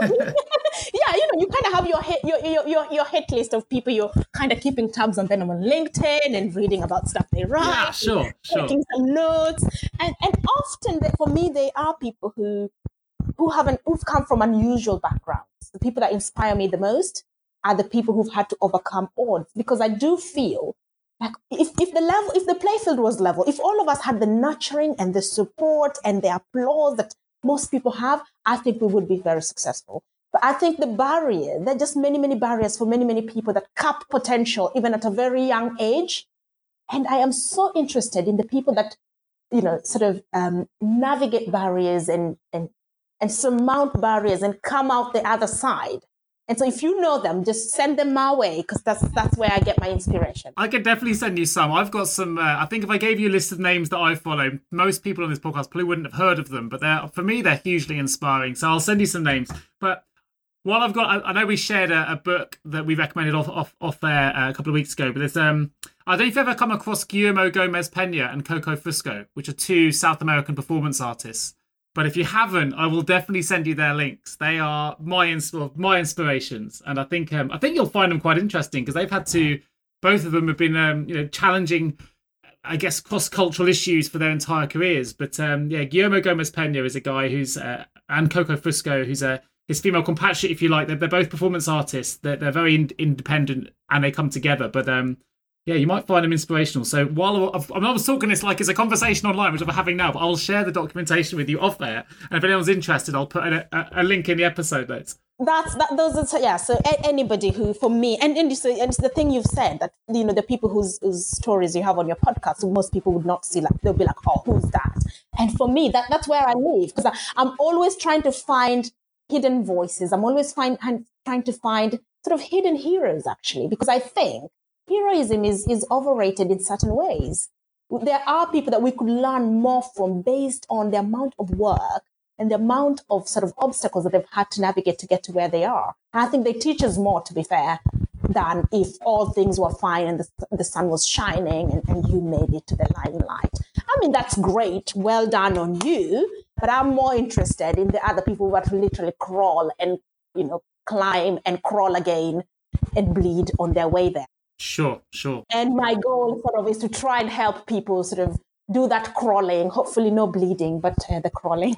Yeah, you know, you kind of have your hit, your, your, your, your hit list of people you're kind of keeping tabs on them on LinkedIn and reading about stuff they write. Yeah, sure, sure. Taking some notes. And, and often, they, for me, they are people who who haven't who've come from unusual backgrounds. The people that inspire me the most are the people who've had to overcome odds, because I do feel like if, if the level, if the playfield was level, if all of us had the nurturing and the support and the applause that most people have, I think we would be very successful. But I think the barrier, there are just many, many barriers for many, many people that cap potential even at a very young age. And I am so interested in the people that, you know, sort of um, navigate barriers and, and and surmount barriers and come out the other side. And so if you know them, just send them my way, because that's that's where I get my inspiration. I could definitely send you some. I've got some, uh, I think if I gave you a list of names that I follow, most people on this podcast probably wouldn't have heard of them, but they're, for me, they're hugely inspiring. So I'll send you some names. But while I've got, I, I know we shared a, a book that we recommended off off, off air uh, a couple of weeks ago, but there's, um, I don't know if you've ever come across Guillermo Gomez Pena and Coco Fusco, which are two South American performance artists. But if you haven't, I will definitely send you their links. They are my insp- my inspirations, and I think um, I think you'll find them quite interesting, because they've had to, both of them have been um, you know challenging, I guess, cross-cultural issues for their entire careers. But um, yeah, Guillermo Gomez Pena is a guy who's uh, and Coco Fusco, who's a his female compatriot, if you like. They're, they're both performance artists. They're, they're very in- independent, and they come together. But um, yeah, you might find them inspirational. So while I've, I was talking this like it's a conversation online, which I'm having now, but I'll share the documentation with you off air. And if anyone's interested, I'll put a, a, a link in the episode notes. That's that. Those are, yeah. So a, anybody who, for me, and and, so, and it's the thing you've said that, you know, the people whose, whose stories you have on your podcast, most people would not see, like they'll be like, oh, who's that? And for me, that that's where I live, because I'm always trying to find hidden voices. I'm always find I'm trying to find sort of hidden heroes, actually, because I think heroism is, is overrated in certain ways. There are people that we could learn more from based on the amount of work and the amount of sort of obstacles that they've had to navigate to get to where they are. And I think they teach us more, to be fair, than if all things were fine and the, the sun was shining and, and you made it to the limelight. I mean, that's great. Well done on you. But I'm more interested in the other people who have to literally crawl and, you know, climb and crawl again and bleed on their way there. Sure, sure. And my goal sort of is to try and help people sort of do that crawling. Hopefully no bleeding, but uh, the crawling.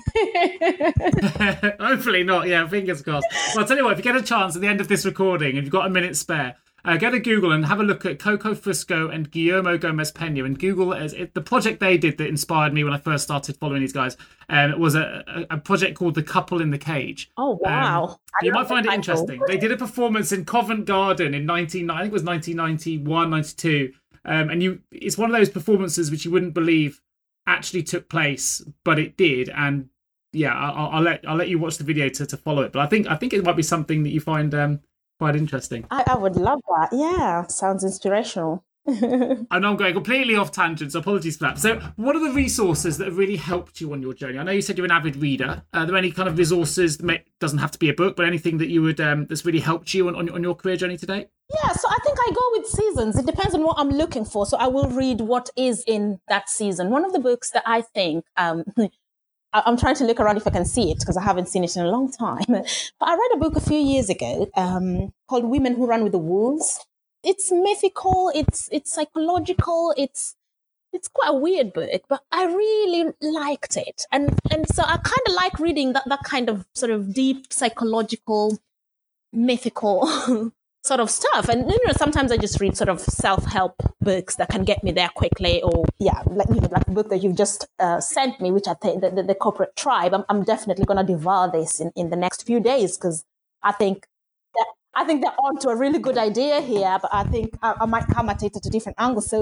Hopefully not, yeah, fingers crossed. Well, I'll tell you what, if you get a chance at the end of this recording, if you've got a minute spare, uh, go to Google and have a look at Coco Fusco and Guillermo Gomez Pena. And Google, as it, the project they did that inspired me when I first started following these guys, um, it was a, a, a project called The Couple in the Cage. Oh, wow. Um, you might find it interesting. They did a performance in Covent Garden in nineteen, I think it was nineteen ninety-one, ninety-two. Um, and you, it's one of those performances which you wouldn't believe actually took place, but it did. And yeah, I'll, I'll let I'll let you watch the video to, to follow it. But I think I think it might be something that you find um, quite interesting. I, I would love that. Yeah, sounds inspirational. I know I'm going completely off tangent, so apologies for that. So what are the resources that have really helped you on your journey? I know you said you're an avid reader. Are there any kind of resources, that may, doesn't have to be a book, but anything that you would um, that's really helped you on, on, on your career journey today? Yeah, so I think I go with seasons. It depends on what I'm looking for. So I will read what is in that season. One of the books that I think, um, I'm trying to look around if I can see it, because I haven't seen it in a long time. But I read a book a few years ago um, called Women Who Run with the Wolves. It's mythical, it's it's psychological, it's it's quite a weird book, but I really liked it. And and so I kind of like reading that, that kind of sort of deep psychological, mythical sort of stuff. And, you know, sometimes I just read sort of self-help books that can get me there quickly, or, yeah, like, you know, like the book that you've just uh, sent me, which I think, the, the, the Corporate Tribe, I'm, I'm definitely going to devour this in, in the next few days, because I think I think they're on to a really good idea here, but I think I, I might come at it at a different angle. So,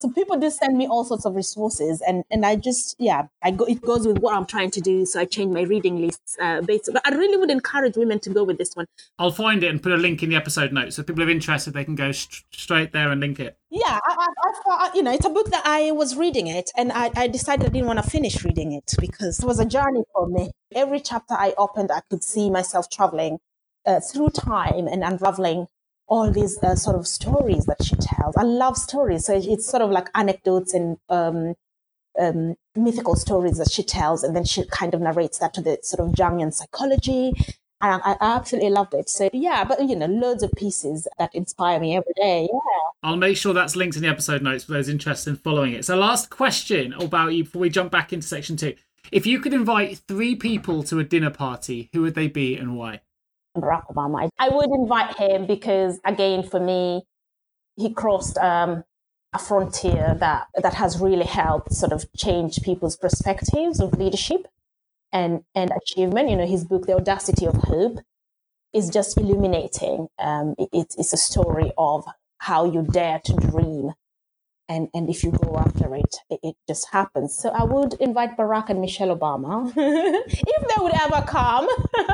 So people do send me all sorts of resources, and, and I just, yeah, I go, it goes with what I'm trying to do. So I change my reading lists uh, based on, but I really would encourage women to go with this one. I'll find it and put a link in the episode notes. So if people are interested, they can go st- straight there and link it. Yeah, I, I, I, you know, it's a book that I was reading it, and I, I decided I didn't want to finish reading it because it was a journey for me. Every chapter I opened, I could see myself traveling uh, through time and unraveling all these uh, sort of stories that she tells. I love stories. So it's sort of like anecdotes and um, um, mythical stories that she tells. And then she kind of narrates that to the sort of Jungian psychology. And I, I absolutely loved it. So yeah, but you know, loads of pieces that inspire me every day. Yeah. I'll make sure that's linked in the episode notes for those interested in following it. So last question about you before we jump back into section two. If you could invite three people to a dinner party, who would they be and why? Barack Obama. I would invite him because, again, for me, he crossed um, a frontier that, that has really helped sort of change people's perspectives of leadership and, and achievement. You know, his book, The Audacity of Hope, is just illuminating. Um, it, it's a story of how you dare to dream. And, and if you go after it, it, it just happens. So I would invite Barack and Michelle Obama, if they would ever come.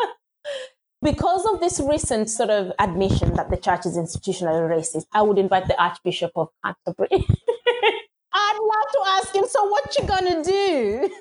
Because of this recent sort of admission that the church is institutionally racist, I would invite the Archbishop of Canterbury. I'd love to ask him, so what you gonna do?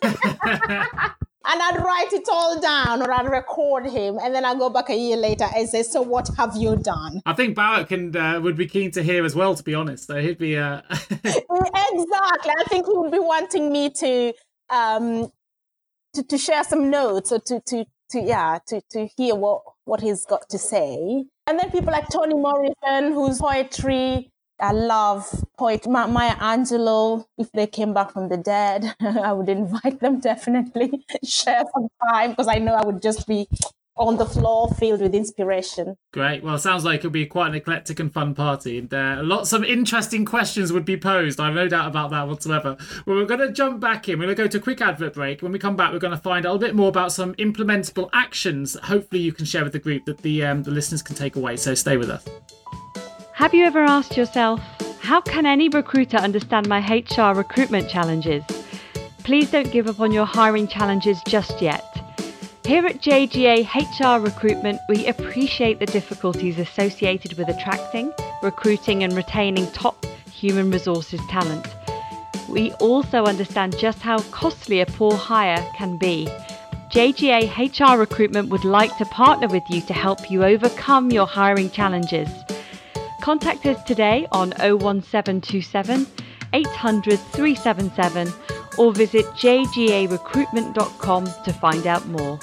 And I'd write it all down, or I'd record him, and then I'll go back a year later and say, so what have you done? I think Barrett can, uh, would be keen to hear as well, to be honest. So he'd be... Uh... Exactly. I think he would be wanting me to um, to, to share some notes or to... to to yeah to, to hear what what he's got to say. And then people like Toni Morrison, whose poetry I love, poet Maya Angelou, if they came back from the dead, I would invite them, definitely share some time, because I know I would just be on the floor filled with inspiration. Great. Well, it sounds like it'll be quite an eclectic and fun party, and uh, lots of interesting questions would be posed. I have no doubt about that whatsoever. Well, we're going to jump back in. We're going to go to a quick advert break. When we come back, we're going to find out a bit more about some implementable actions that hopefully you can share with the group that the um, the listeners can take away. So stay with us. Have you ever asked yourself, how can any recruiter understand my H R recruitment challenges? Please don't give up on your hiring challenges just yet. Here at J G A H R Recruitment, we appreciate the difficulties associated with attracting, recruiting and retaining top human resources talent. We also understand just how costly a poor hire can be. J G A H R Recruitment would like to partner with you to help you overcome your hiring challenges. Contact us today on oh one seven two seven, eight hundred, three seven seven or visit j g a recruitment dot com to find out more.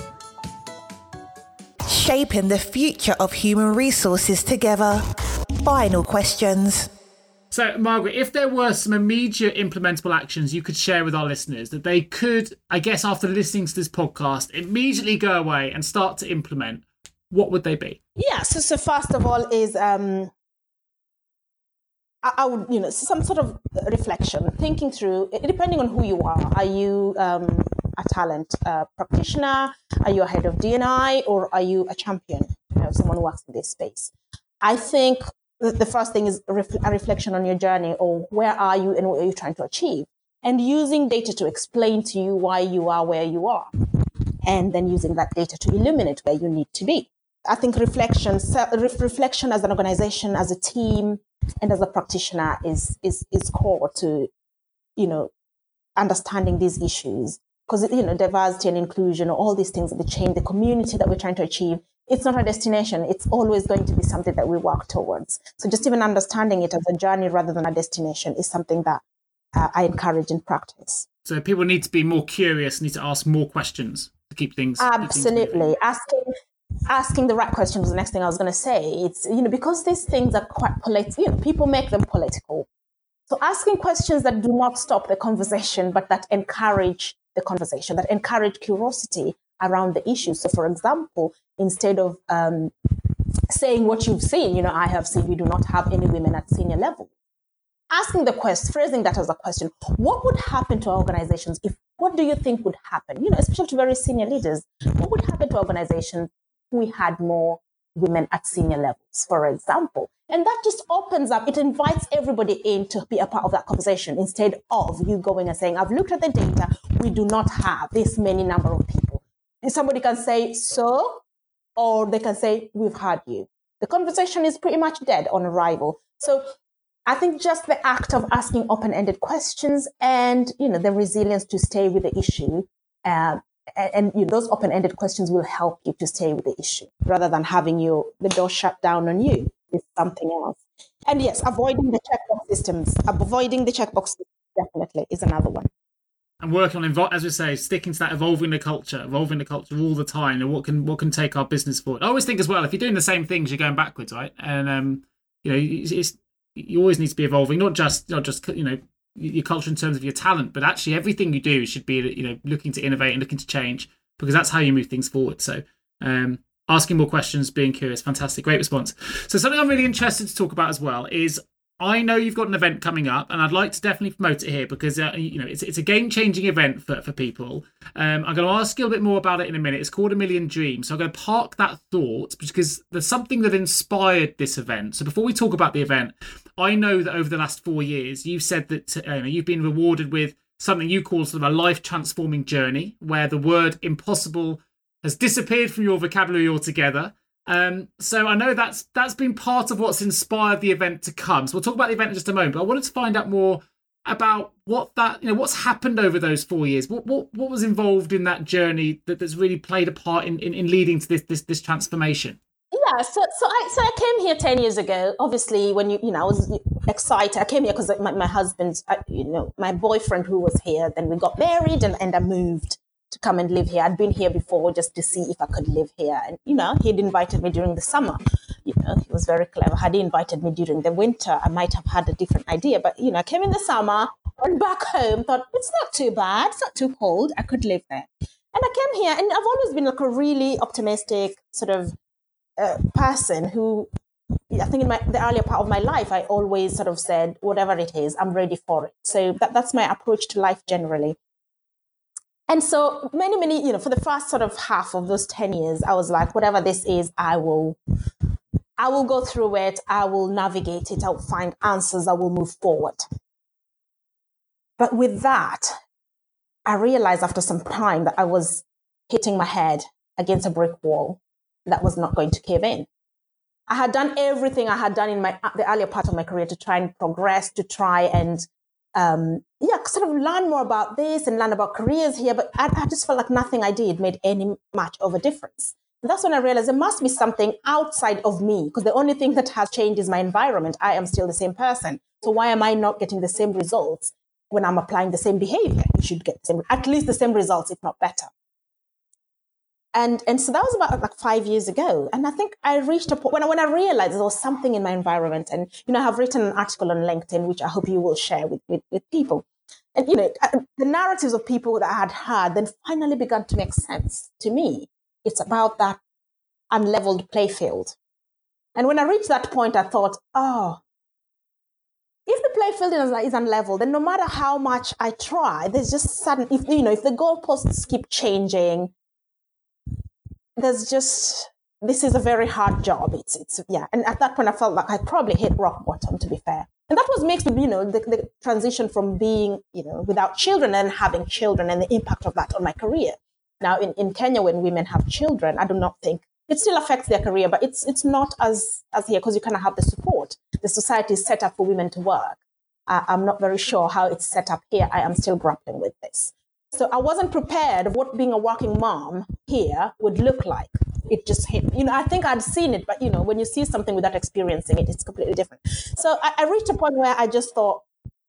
Shaping the future of human resources together. Final questions. So, Margaret, if there were some immediate implementable actions you could share with our listeners that they could, I guess, after listening to this podcast, immediately go away and start to implement, what would they be? Yeah, so, so first of all is, um, I, I would, you know, some sort of reflection, thinking through, depending on who you are. Are you um, a talent uh, practitioner? Are you a head of D and I? Or are you a champion, you know, someone who works in this space? I think the first thing is a reflection on your journey, or where are you and what are you trying to achieve? And using data to explain to you why you are where you are. And then using that data to illuminate where you need to be. I think reflection, reflection as an organization, as a team, and as a practitioner is, is, is core to, you know, understanding these issues. Because, you know, diversity and inclusion, all these things that change the community that we're trying to achieve, it's not a destination. It's always going to be something that we work towards. So just even understanding it as a journey rather than a destination is something that uh, I encourage in practice. So people need to be more curious, need to ask more questions to keep things... Absolutely. Keep things asking asking the right questions was the next thing I was going to say. It's, you know, because these things are quite political, you know, people make them political. So asking questions that do not stop the conversation, but that encourage the conversation, that encourage curiosity around the issue. So, for example, instead of um, saying what you've seen, you know, I have seen we do not have any women at senior level. Asking the question, phrasing that as a question, what would happen to organizations if, what do you think would happen? You know, especially to very senior leaders, what would happen to organizations if we had more women at senior levels, for example. And that just opens up, it invites everybody in to be a part of that conversation instead of you going and saying, I've looked at the data, we do not have this many number of people. And somebody can say, so, or they can say, we've had you. The conversation is pretty much dead on arrival. So I think just the act of asking open-ended questions and, you know, the resilience to stay with the issue, uh, and, and you know, those open-ended questions will help you to stay with the issue rather than having your the door shut down on you with something else. And yes, avoiding the checkbox systems, avoiding the checkbox systems definitely is another one. And working on, as we say, sticking to that, evolving the culture, evolving the culture all the time, and what can what can take our business forward. I always think as well, if you're doing the same things, you're going backwards, right? And um, you know, it's, it's you always need to be evolving, not just not just you know your culture in terms of your talent, but actually everything you do should be you know looking to innovate and looking to change, because that's how you move things forward. So um, asking more questions, being curious, fantastic, great response. So something I'm really interested to talk about as well is, I know you've got an event coming up, and I'd like to definitely promote it here because uh, you know it's it's a game-changing event for, for people. Um, I'm going to ask you a bit more about it in a minute. It's called A Million Dreams. So I'm going to park that thought because there's something that inspired this event. So before we talk about the event, I know that over the last four years, you've said that uh, you know, you've been rewarded with something you call sort of a life-transforming journey, where the word impossible has disappeared from your vocabulary altogether. Um, so I know that's that's been part of what's inspired the event to come. So we'll talk about the event in just a moment. But I wanted to find out more about what that, you know, what's happened over those four years. What what what was involved in that journey that, that's really played a part in, in, in leading to this this this transformation. Yeah, so so I so I came here ten years ago. Obviously, when you you know I was excited. I came here because my my husband, you know, my boyfriend who was here. Then we got married and, and I moved to come and live here. I'd been here before just to see if I could live here. And, you know, he'd invited me during the summer. You know, he was very clever. Had he invited me during the winter, I might have had a different idea. But, you know, I came in the summer, went back home, thought, it's not too bad. It's not too cold. I could live there. And I came here, and I've always been like a really optimistic sort of uh, person who, I think in my, the earlier part of my life, I always sort of said, whatever it is, I'm ready for it. So that, that's my approach to life generally. And so many, many, you know, for the first sort of half of those ten years, I was like, whatever this is, I will, I will go through it. I will navigate it. I'll find answers. I will move forward. But with that, I realized after some time that I was hitting my head against a brick wall that was not going to cave in. I had done everything I had done in my the earlier part of my career to try and progress, to try and Um, yeah, sort of learn more about this and learn about careers here. But I, I just felt like nothing I did made any much of a difference. And that's when I realized there must be something outside of me, because the only thing that has changed is my environment. I am still the same person. So why am I not getting the same results when I'm applying the same behavior? You should get the same, at least the same results, if not better. And and so that was about like five years ago. And I think I reached a point when I, when I realized there was something in my environment. And, you know, I've written an article on LinkedIn, which I hope you will share with, with, with people. And, you know, the narratives of people that I had heard then finally began to make sense to me. It's about that unleveled playfield. And when I reached that point, I thought, oh, if the playfield is, is unleveled, then no matter how much I try, there's just sudden, if, you know, if the goalposts keep changing, there's just, this is a very hard job. It's, it's, yeah. And at that point, I felt like I probably hit rock bottom, to be fair. And that was makes me, you know, the, the transition from being, you know, without children and having children and the impact of that on my career. Now, in, in Kenya, when women have children, I do not think it still affects their career, but it's it's not as, as here because you kind of have the support. The society is set up for women to work. Uh, I'm not very sure how it's set up here. I am still grappling with this. So I wasn't prepared of what being a working mom here would look like. It just hit, you know, I think I'd seen it, but, you know, when you see something without experiencing it, it's completely different. So I, I reached a point where I just thought,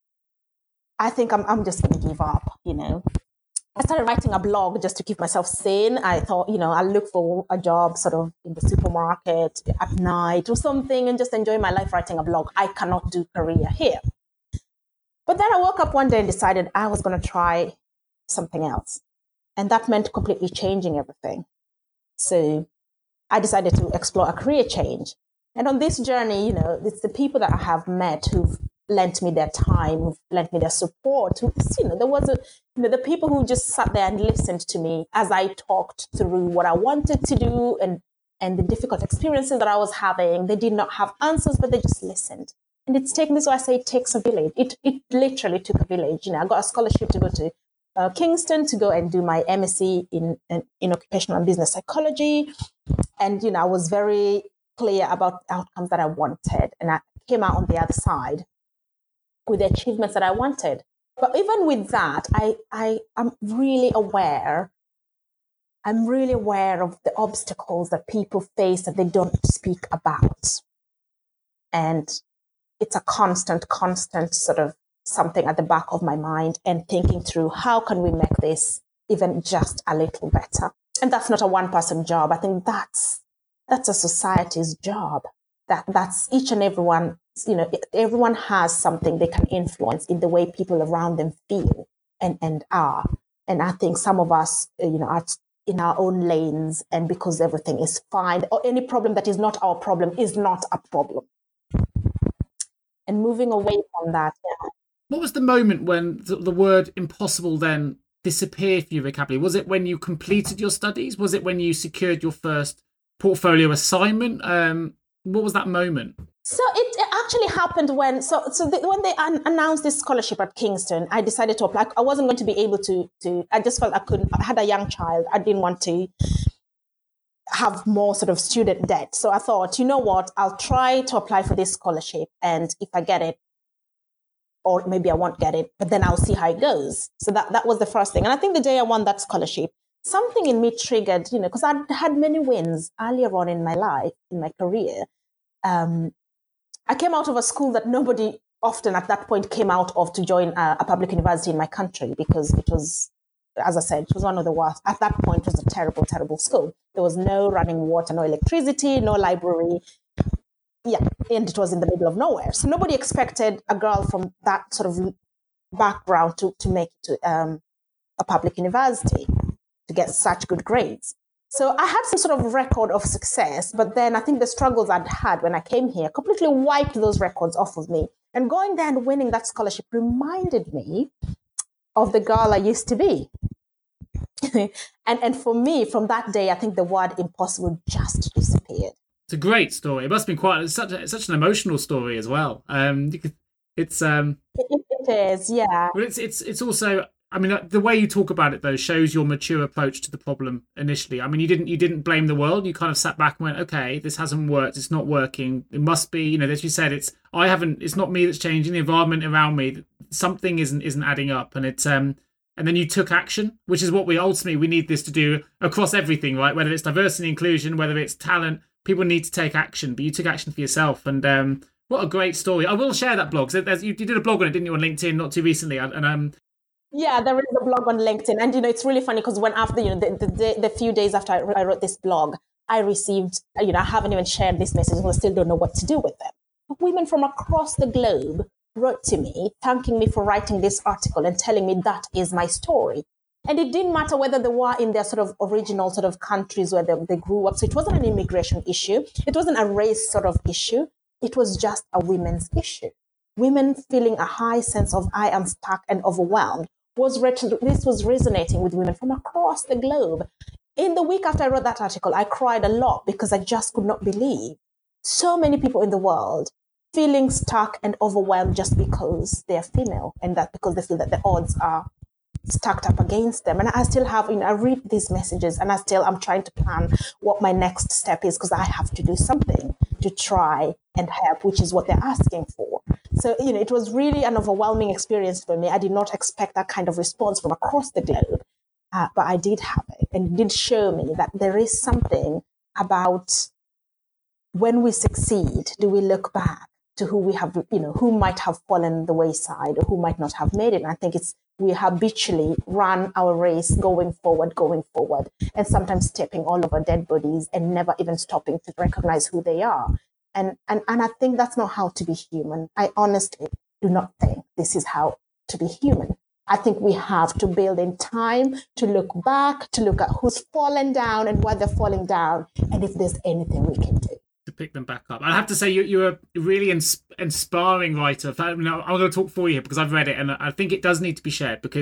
I think I'm, I'm just going to give up, you know. I started writing a blog just to keep myself sane. I thought, you know, I'll look for a job sort of in the supermarket at night or something and just enjoy my life writing a blog. I cannot do career here. But then I woke up one day and decided I was going to try something else. And that meant completely changing everything. So I decided to explore a career change. And on this journey, you know, it's the people that I have met who've lent me their time, who've lent me their support. Who, you know, there was a, you know, the people who just sat there and listened to me as I talked through what I wanted to do and and the difficult experiences that I was having. They did not have answers, but they just listened. And it's taken, this is why I say it takes a village. It it literally took a village. You know, I got a scholarship to go to uh, Kingston to go and do my M S c in, in in occupational and business psychology. And, you know, I was very clear about the outcomes that I wanted. And I came out on the other side with the achievements that I wanted. But even with that, I, I am really aware, I'm really aware of the obstacles that people face that they don't speak about. And it's a constant, constant sort of something at the back of my mind and thinking through how can we make this even just a little better. And that's not a one-person job. I think that's that's a society's job. That that's each and everyone, you know, everyone has something they can influence in the way people around them feel and, and are. And I think some of us, you know, are in our own lanes, and because everything is fine, or any problem that is not our problem is not a problem. And moving away from that, yeah. What was the moment when the, the word impossible then disappeared for you vocabulary? Was it when you completed your studies? Was it when you secured your first portfolio assignment? Um, what was that moment? So it, it actually happened when, so so the, when they an- announced this scholarship at Kingston, I decided to apply. I wasn't going to be able to, to, I just felt I couldn't, I had a young child. I didn't want to have more sort of student debt. So I thought, you know what, I'll try to apply for this scholarship. And if I get it, or maybe I won't get it, but then I'll see how it goes. So that, that was the first thing. And I think the day I won that scholarship, something in me triggered, you know, because I'd had many wins earlier on in my life, in my career. Um, I came out of a school that nobody often at that point came out of to join a, a public university in my country, because it was, as I said, it was one of the worst. At that point, it was a terrible, terrible school. There was no running water, no electricity, no library. Yeah, and it was in the middle of nowhere. So nobody expected a girl from that sort of background to, to make it to um, a public university, to get such good grades. So I had some sort of record of success, but then I think the struggles I'd had when I came here completely wiped those records off of me. And going there and winning that scholarship reminded me of the girl I used to be. and and for me, from that day, I think the word impossible just disappeared. It's a great story. It must have been quite it's such a, it's such an emotional story as well. Um, you could, it's um, it, it is, yeah. But it's it's it's also. I mean, the way you talk about it though shows your mature approach to the problem initially. I mean, you didn't you didn't blame the world. You kind of sat back and went, okay, this hasn't worked. It's not working. It must be, you know, as you said, it's I haven't. It's not me that's changing. The environment around me, something isn't isn't adding up, and it's um. And then you took action, which is what we ultimately we need this to do across everything, right? Whether it's diversity and inclusion, whether it's talent, people need to take action. But you took action for yourself, and um, what a great story! I will share that blog. So there's, you, you did a blog on it, didn't you, on LinkedIn, not too recently? And um, yeah, there is a blog on LinkedIn, and you know it's really funny because when after you know the, the the few days after I wrote this blog, I received you know I haven't even shared this message, and I still don't know what to do with them. Women from across the globe wrote to me, thanking me for writing this article and telling me that is my story. And it didn't matter whether they were in their sort of original sort of countries where they, they grew up. So it wasn't an immigration issue. It wasn't a race sort of issue. It was just a women's issue. Women feeling a high sense of I am stuck and overwhelmed. Was this was resonating with women from across the globe. In the week after I wrote that article, I cried a lot because I just could not believe so many people in the world feeling stuck and overwhelmed just because they're female, and that because they feel that the odds are stacked up against them. And I still have, you know, I read these messages and I still, I'm trying to plan what my next step is because I have to do something to try and help, which is what they're asking for. So, you know, it was really an overwhelming experience for me. I did not expect that kind of response from across the globe, uh, but I did have it, and it did show me that there is something about when we succeed, do we look back to who we have, you know, who might have fallen the wayside or who might not have made it. And I think it's, we habitually run our race going forward, going forward, and sometimes stepping all over dead bodies and never even stopping to recognize who they are. And, and, and I think that's not how to be human. I honestly do not think this is how to be human. I think we have to build in time to look back, to look at who's fallen down and why they're falling down, and if there's anything we can do to pick them back up. I have to say, you, you're a really ins- inspiring writer. I mean, I'm going to talk for you here because I've read it, and I think it does need to be shared because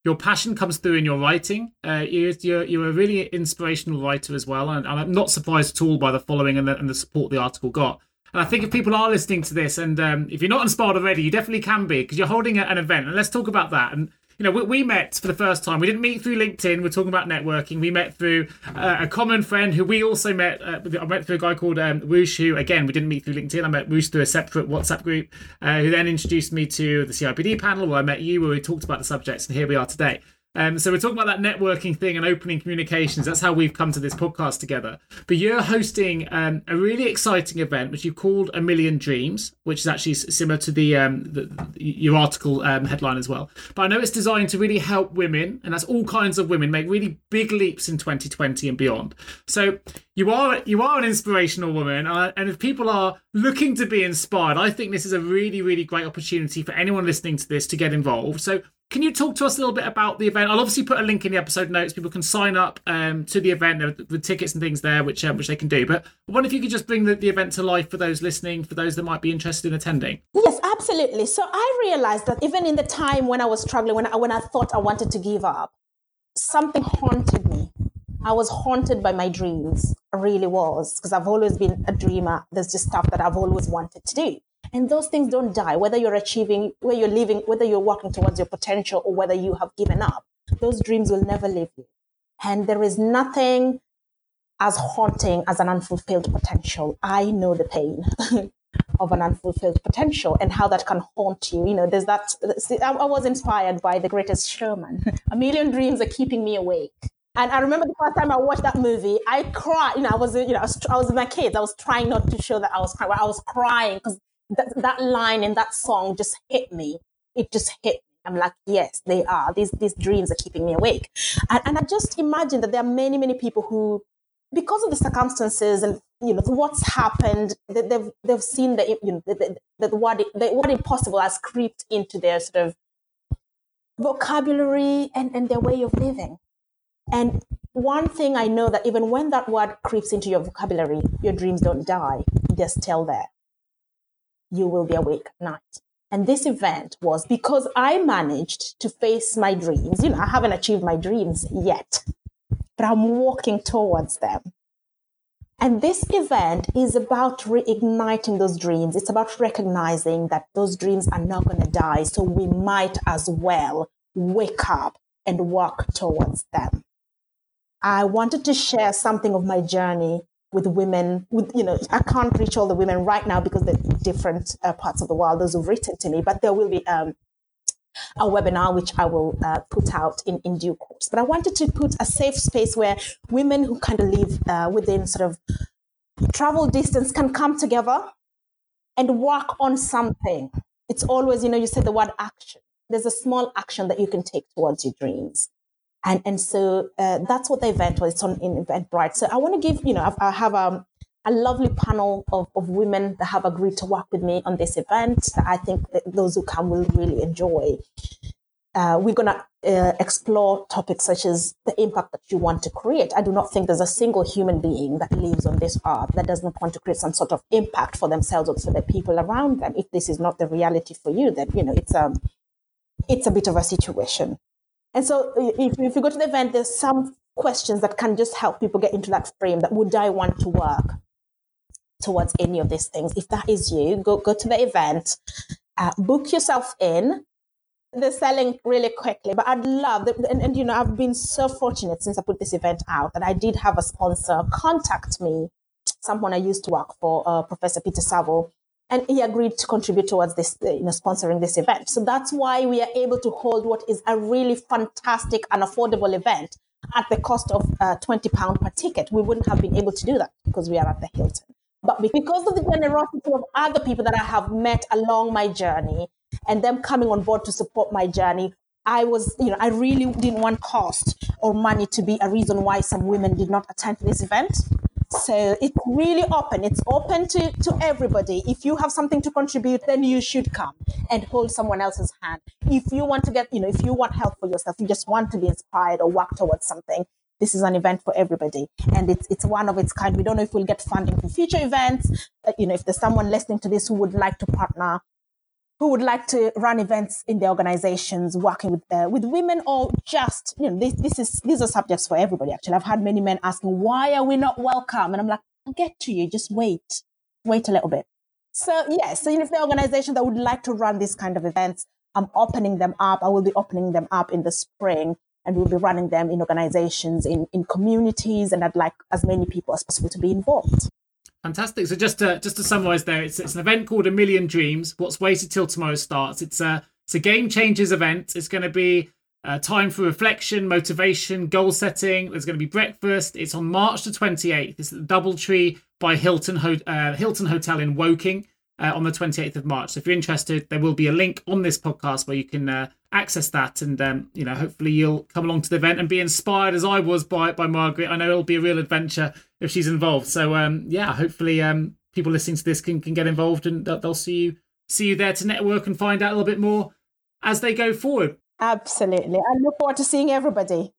Your passion comes through in your writing. Uh, you're, you're, you're a really inspirational writer as well. And, and I'm not surprised at all by the following and the, and the support the article got. And I think if people are listening to this, and um, if you're not inspired already, you definitely can be, because you're holding an event. And let's talk about that. And, you know, we, we met for the first time. We didn't meet through LinkedIn. We're talking about networking. We met through uh, a common friend who we also met. Uh, I met through a guy called um, Woosh, who, again, we didn't meet through LinkedIn. I met Woosh through a separate WhatsApp group, uh, who then introduced me to the C I P D panel, where I met you, where we talked about the subjects. And here we are today. Um, so we're talking about that networking thing and opening communications. That's how we've come to this podcast together. But you're hosting um, a really exciting event, which you called A Million Dreams, which is actually similar to the, um, the your article um, headline as well. But I know it's designed to really help women, and that's all kinds of women, make really big leaps in twenty twenty and beyond. So you are you are an inspirational woman, uh, and if people are looking to be inspired, I think this is a really, really great opportunity for anyone listening to this to get involved. So can you talk to us a little bit about the event? I'll obviously put a link in the episode notes. People can sign up um, to the event. There are the tickets and things there, which um, which they can do. But I wonder if you could just bring the, the event to life for those listening, for those that might be interested in attending. Yes, absolutely. So I realized that even in the time when I was struggling, when I, when I thought I wanted to give up, something haunted me. I was haunted by my dreams. I really was, because I've always been a dreamer. There's just stuff that I've always wanted to do. And those things don't die, whether you're achieving, where you're living, whether you're working towards your potential or whether you have given up. Those dreams will never leave you. And there is nothing as haunting as an unfulfilled potential. I know the pain of an unfulfilled potential and how that can haunt you. You know, there's that, I was inspired by The Greatest Showman. A million dreams are keeping me awake. And I remember the first time I watched that movie, I cried. You know, I was, you know, I was, I was with my kids. I was trying not to show that I was crying. I was crying because That, that line in that song just hit me. It just hit me. I'm like, yes, they are. These these dreams are keeping me awake. And, and I just imagine that there are many, many people who, because of the circumstances and, you know, what's happened, they, they've they've seen the, you know, the, the, the, what, the what impossible has creeped into their sort of vocabulary and, and their way of living. And one thing I know, that even when that word creeps into your vocabulary, your dreams don't die. They're still there. You will be awake at night. And this event was because I managed to face my dreams. You know, I haven't achieved my dreams yet, but I'm walking towards them. And this event is about reigniting those dreams. It's about recognizing that those dreams are not going to die. So we might as well wake up and work towards them. I wanted to share something of my journey with women, with, you know, I can't reach all the women right now because they're different uh, parts of the world, those who've written to me, but there will be um, a webinar which I will uh, put out in, in due course. But I wanted to put a safe space where women who kind of live uh, within sort of travel distance can come together and work on something. It's always, you know, you said the word action. There's a small action that you can take towards your dreams. And and so uh, that's what the event was. It's on in Eventbrite. So I want to give, you know, I, I have um, a lovely panel of, of women that have agreed to work with me on this event that I think that those who come will really enjoy. Uh, we're going to uh, explore topics such as the impact that you want to create. I do not think there's a single human being that lives on this earth that does not want to create some sort of impact for themselves or for the people around them. If this is not the reality for you, then, you know, it's um, it's a bit of a situation. And so if, if you go to the event, there's some questions that can just help people get into that frame that would I want to work towards any of these things. If that is you, go, go to the event, uh, book yourself in. They're selling really quickly, but I'd love, that, and, and you know, I've been so fortunate since I put this event out that I did have a sponsor contact me, someone I used to work for, uh, Professor Peter Saville, and he agreed to contribute towards this, you know, sponsoring this event. So that's why we are able to hold what is a really fantastic and affordable event at the cost of uh, twenty pounds per ticket. We wouldn't have been able to do that because we are at the Hilton. But because of the generosity of other people that I have met along my journey and them coming on board to support my journey, I was, you know, I really didn't want cost or money to be a reason why some women did not attend this event. So it's really open. It's open to, to everybody. If you have something to contribute, then you should come and hold someone else's hand. If you want to get, you know, if you want help for yourself, you just want to be inspired or work towards something, this is an event for everybody. And it's it's one of its kind. We don't know if we'll get funding for future events. Uh, you know, if there's someone listening to this who would like to partner who would like to run events in their organizations, working with uh, with women, or just, you know, this, this is these are subjects for everybody, actually. I've had many men asking, why are we not welcome? And I'm like, I'll get to you. Just wait. Wait a little bit. So, yes, so if the organization that would like to run this kind of events, I'm opening them up. I will be opening them up in the spring, and we'll be running them in organizations, in, in communities, and I'd like as many people as possible to be involved. Fantastic. So just to just to summarise there, it's it's an event called A Million Dreams. What's waited till tomorrow starts. It's a it's a game changers event. It's going to be a time for reflection, motivation, goal setting. There's going to be breakfast. It's on March the twenty-eighth. It's at the Doubletree by Hilton Ho- uh, Hilton Hotel in Woking uh, on the twenty-eighth of March. So if you're interested, there will be a link on this podcast where you can uh, access that, and um, you know, hopefully you'll come along to the event and be inspired as I was by by Margaret. I know it'll be a real adventure if she's involved. So um, yeah, hopefully um, people listening to this can, can get involved, and they'll see you see you there to network and find out a little bit more as they go forward. Absolutely. I look forward to seeing everybody.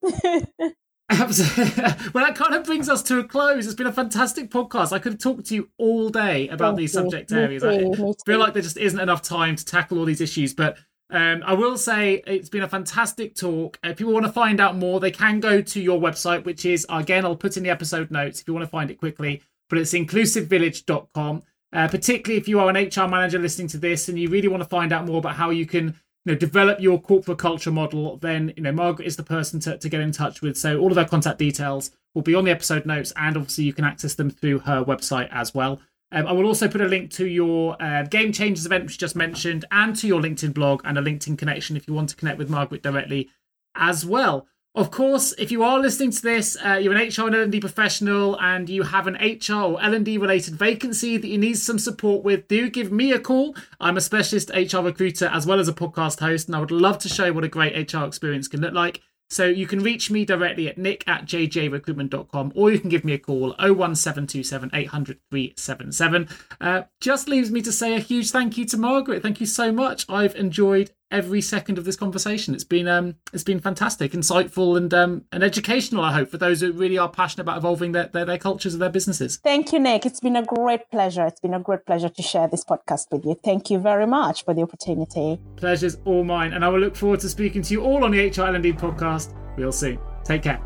Absolutely. Well, that kind of brings us to a close. It's been a fantastic podcast. I could have talked to you all day about Thank these you. subject Me areas. too, I me feel too. like there just isn't enough time to tackle all these issues, but Um, I will say it's been a fantastic talk. If people want to find out more, they can go to your website, which is, again, I'll put in the episode notes if you want to find it quickly, but it's inclusive village dot com. Uh, particularly if you are an H R manager listening to this and you really want to find out more about how you can, you know, develop your corporate culture model, then, you know, Margaret is the person to, to get in touch with. So all of her contact details will be on the episode notes, and obviously you can access them through her website as well. Um, I will also put a link to your uh, Game Changers event, which you just mentioned, and to your LinkedIn blog and a LinkedIn connection if you want to connect with Margaret directly as well. Of course, if you are listening to this, uh, you're an H R and L and D professional and you have an H R or L and D related vacancy that you need some support with, do give me a call. I'm a specialist H R recruiter as well as a podcast host, and I would love to show you what a great H R experience can look like. So you can reach me directly at nick at j j recruitment dot com, or you can give me a call oh one seven two seven eight hundred three seven seven. Uh, just leaves me to say a huge thank you to Margaret. Thank you so much. I've enjoyed every second of this conversation. It's been um, it's been fantastic, insightful, and um, and educational, I hope, for those who really are passionate about evolving their, their, their cultures of their businesses. Thank you, Nick. It's been a great pleasure. It's been a great pleasure to share this podcast with you. Thank you very much for the opportunity. Pleasure's all mine, and I will look forward to speaking to you all on the H R L and D podcast real soon. Take care.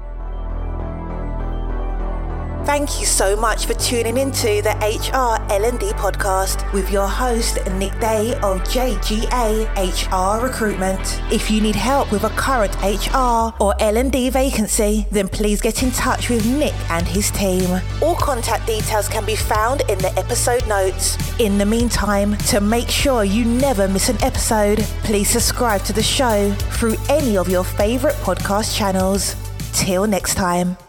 Thank you so much for tuning into the H R L and D podcast with your host, Nick Day of J G A H R Recruitment. If you need help with a current H R or L and D vacancy, then please get in touch with Nick and his team. All contact details can be found in the episode notes. In the meantime, to make sure you never miss an episode, please subscribe to the show through any of your favourite podcast channels. Till next time.